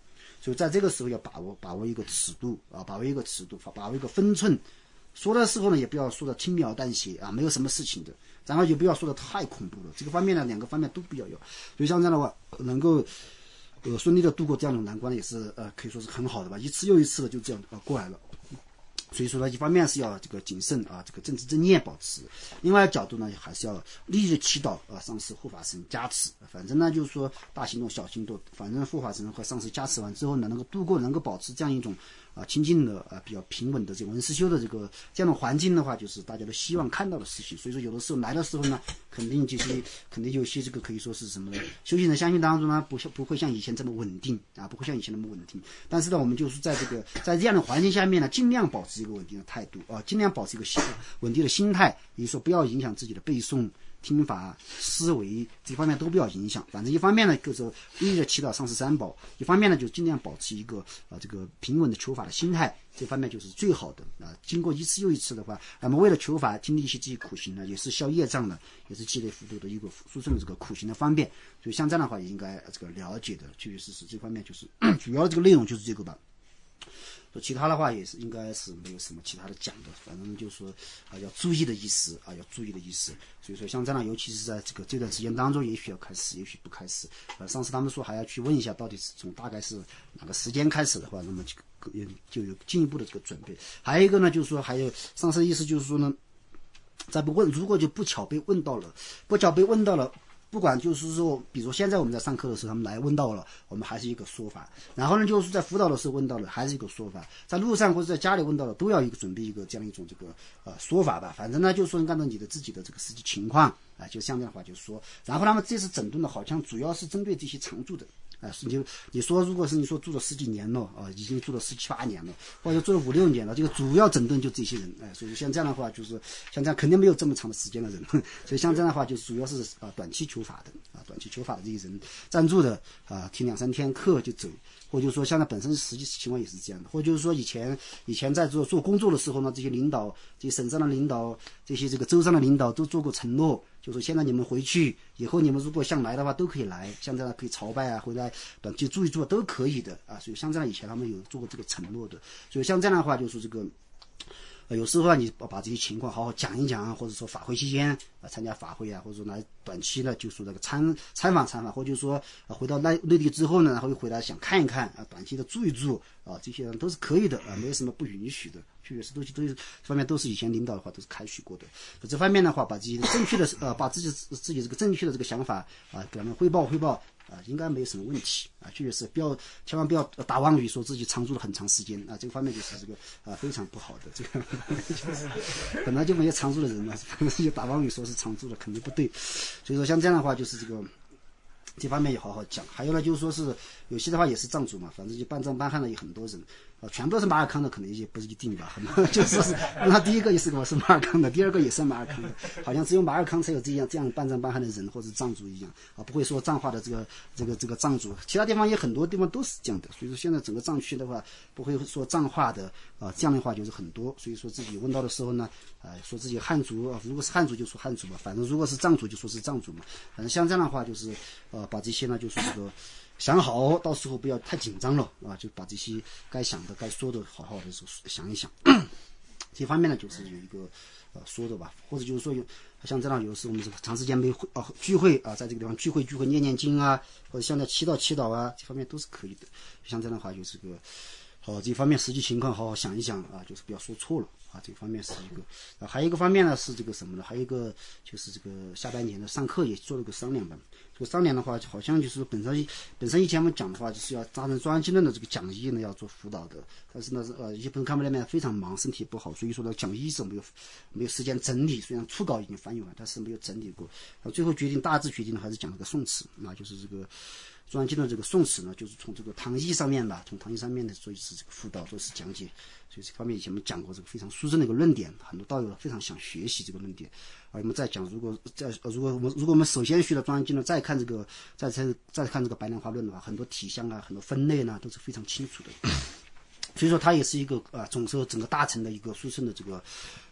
Speaker 1: 所以在这个时候要把握一个尺度啊，把握一个分寸。说的时候呢，也不要说的轻描淡写啊，没有什么事情的，然后也不要说的太恐怖了。这个方面呢，两个方面都不要有。所以像这样的话，能够顺利的度过这样的难关，也是可以说是很好的吧，一次又一次的就这样过来了。所以说呢，一方面是要这个谨慎啊，这个正知正念保持；另外角度呢，还是要立即祈祷上师护法神加持。反正呢，就是说大行动小行动，反正护法神和上师加持完之后呢，能够度过，能够保持这样一种清静的比较平稳的这个文思修的这样的环境的话，就是大家都希望看到的事情。所以说有的时候来的时候呢，肯定有些这个可以说是什么呢？修行人相信当中呢，不会像以前这么稳定啊，不会像以前那么稳定。但是呢，我们就是在这样的环境下面呢，尽量保持一个稳定的态度啊，尽量保持一个稳定的心态，也就是说不要影响自己的背诵、听法、思维这方面都不要影响。反正一方面呢，就是一直祈祷上师三宝；一方面呢，就尽量保持一个这个平稳的求法的心态。这方面就是最好的啊。经过一次又一次的话，那么为了求法，经历一些这些苦行呢，也是消业障的，也是积累福德的一个殊胜的这个苦行的方便。所以像这样的话，也应该这个了解的，确确实实这方面就是主要的这个内容就是这个吧。其他的话也是应该是没有什么其他的讲的，反正就是说要注意的意思啊，要注意的意思。所以说像这样，尤其是在这段时间当中，也许要开始，也许不开始。上次他们说还要去问一下，到底是从大概是哪个时间开始的话，那么就有进一步的这个准备。还有一个呢，就是说还有上次的意思就是说呢，如果就不巧被问到了。不管就是说，比如现在我们在上课的时候，他们来问到了，我们还是一个说法。然后呢，就是在辅导的时候问到了，还是一个说法。在路上或者在家里问到了，都要准备一个这样一种这个说法吧。反正呢，就是说按照你的自己的这个实际情况就像这样的话就说。然后他们这次整顿的好像主要是针对这些常住的。你说如果是你说住了10几年了已经住了17、18年了，或者住了5、6年了，这个主要整顿就这些人所以像这样的话，就是像这样肯定没有这么长的时间的人，所以像这样的话，就主要是短期求法的短期求法的这些人暂住的听2、3天课就走，或者说现在本身实际情况也是这样的，或者就是说以前在做工作的时候呢，这些领导、这些省上的领导、这些这个州上的领导都做过承诺。就是现在你们回去以后，你们如果想来的话都可以来，像这样可以朝拜回来短期住一住都可以的所以像这样以前他们有做过这个承诺的，所以像这样的话就是这个有时候你把这些情况好好讲一讲或者说法会期间参加法会或者说来短期呢就说那个参访，或者就是说回到内地之后呢，然后又回来想看一看短期的住一住这些人都是可以的没有什么不允许的，确实都这方面都是以前领导的话都是开许过的。这方面的话，把自己的正确的把自己这个正确的这个想法给他们汇报应该没有什么问题确实是千万不要打妄语说自己常住了很长时间这个方面就是这个非常不好的这个就是本来就没有常住的人就打妄语说是常住的肯定不对。所以说像这样的话就是这方面也好好讲。还有呢，就是说是有些的话也是藏族嘛，反正就半藏半汉的有很多人全部都是马尔康的，可能也不是一定吧。就是那第一个也是我是马尔康的，第二个也是马尔康的，好像只有马尔康才有这样半藏半汉的人，或者藏族一样不会说藏话的这个藏族，其他地方也很多地方都是这样的。所以说现在整个藏区的话，不会说藏话的这样的话就是很多。所以说自己问到的时候呢说自己汉族如果是汉族就说汉族吧，反正如果是藏族就说是藏族嘛。反正像这样的话就是把这些呢就是这个想好，到时候不要太紧张了就把这些该想的该说的好好的想一想。这方面呢就是有一个说的吧，或者就是说像这样有时候我们长时间没聚会在这个地方聚会念经或者像在祈祷这方面都是可以的。像这样的话就是个这方面实际情况好好想一想就是不要说错了这方面是一个还有一个方面呢是这个什么呢？还有一个就是这个下半年的上课也做了个商量吧。这个商量的话好像就是本身以前我们讲的话就是要扎成专业技能的这个讲义呢要做辅导的，但是呢一本看不那边非常忙，身体不好，所以说呢讲义是没有时间整理，虽然初稿已经翻译完，但是没有整理过。最后大致决定还是讲这个宋词，那就是这个专辑的这个宋词呢，就是从这个唐译上面的做一次这个辅导，做一次讲解。所以这方面以前我们讲过这个非常殊胜的一个论点，很多道友非常想学习这个论点。我们再讲，如果我们首先学了专辑呢，再看这个白莲花论的话，很多体相很多分类呢都是非常清楚的。所以说它也是一个整个大乘的一个殊胜的这个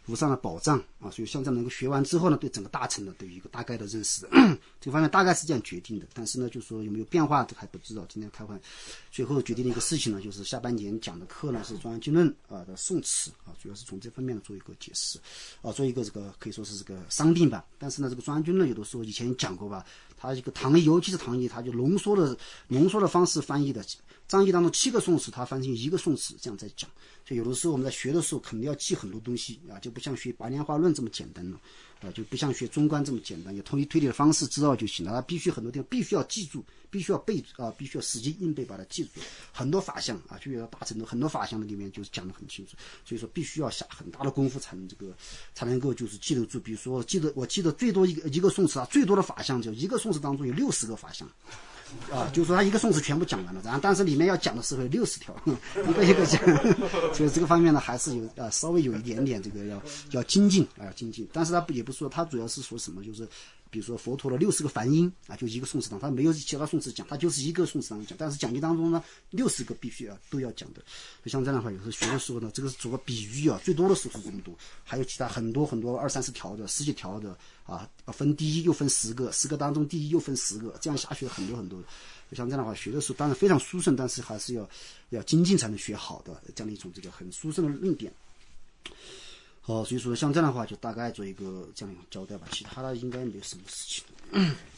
Speaker 1: 无上的保障啊。所以像这样能够学完之后呢，对整个大乘呢都有一个大概的认识，这个方面大概是这样决定的。但是呢，就说有没有变化这还不知道。今天开会最后决定的一个事情呢，就是下半年讲的课呢是《庄严经论》的宋词啊，主要是从这方面做一个解释啊，做一个这个可以说是这个商定吧。但是呢，这个《庄严经论》有的时候以前讲过吧，它一个唐译，尤其是唐译，它就浓缩的方式翻译的。章义当中7个宋词，它翻成1个宋词，这样在讲。所以有的时候我们在学的时候，肯定要记很多东西啊，就不像学白莲花论这么简单了啊，就不像学中观这么简单，有统一推理的方式知道就行了。它必须很多地方必须要记住，必须要背啊，必须要死记硬背把它记住。很多法相啊，就要大乘的很多法相的里面就是讲得很清楚，所以说必须要下很大的功夫才能够就是记得住。比如说我记得最多一个宋词啊，最多的法相就一个宋词当中有60个法相。啊，就是说他一个宋词全部讲完了，然后但是里面要讲的时候有60条，一个一个讲，所以这个方面呢还是有稍微有一点点这个要精进啊，精进。但是他也不是说他主要是说什么，就是比如说佛陀的60个梵音啊，就一个宋词当，他没有其他宋词讲，他就是一个宋词当讲。但是讲经当中呢，60个必须都要讲的。就像这样的话，有时候学的时候呢，这个是做个比喻啊，最多的时候是这么多，还有其他很多20-30条的、10几条的啊，分第一又分10个，10个当中第一又分10个，这样下去很多。就像这样的话，学的时候当然非常殊胜，但是还是要精进才能学好的这样的一种这个很殊胜的论点。好，所以说像这样的话，就大概做一个这样交代吧，其他的应该没有什么事情。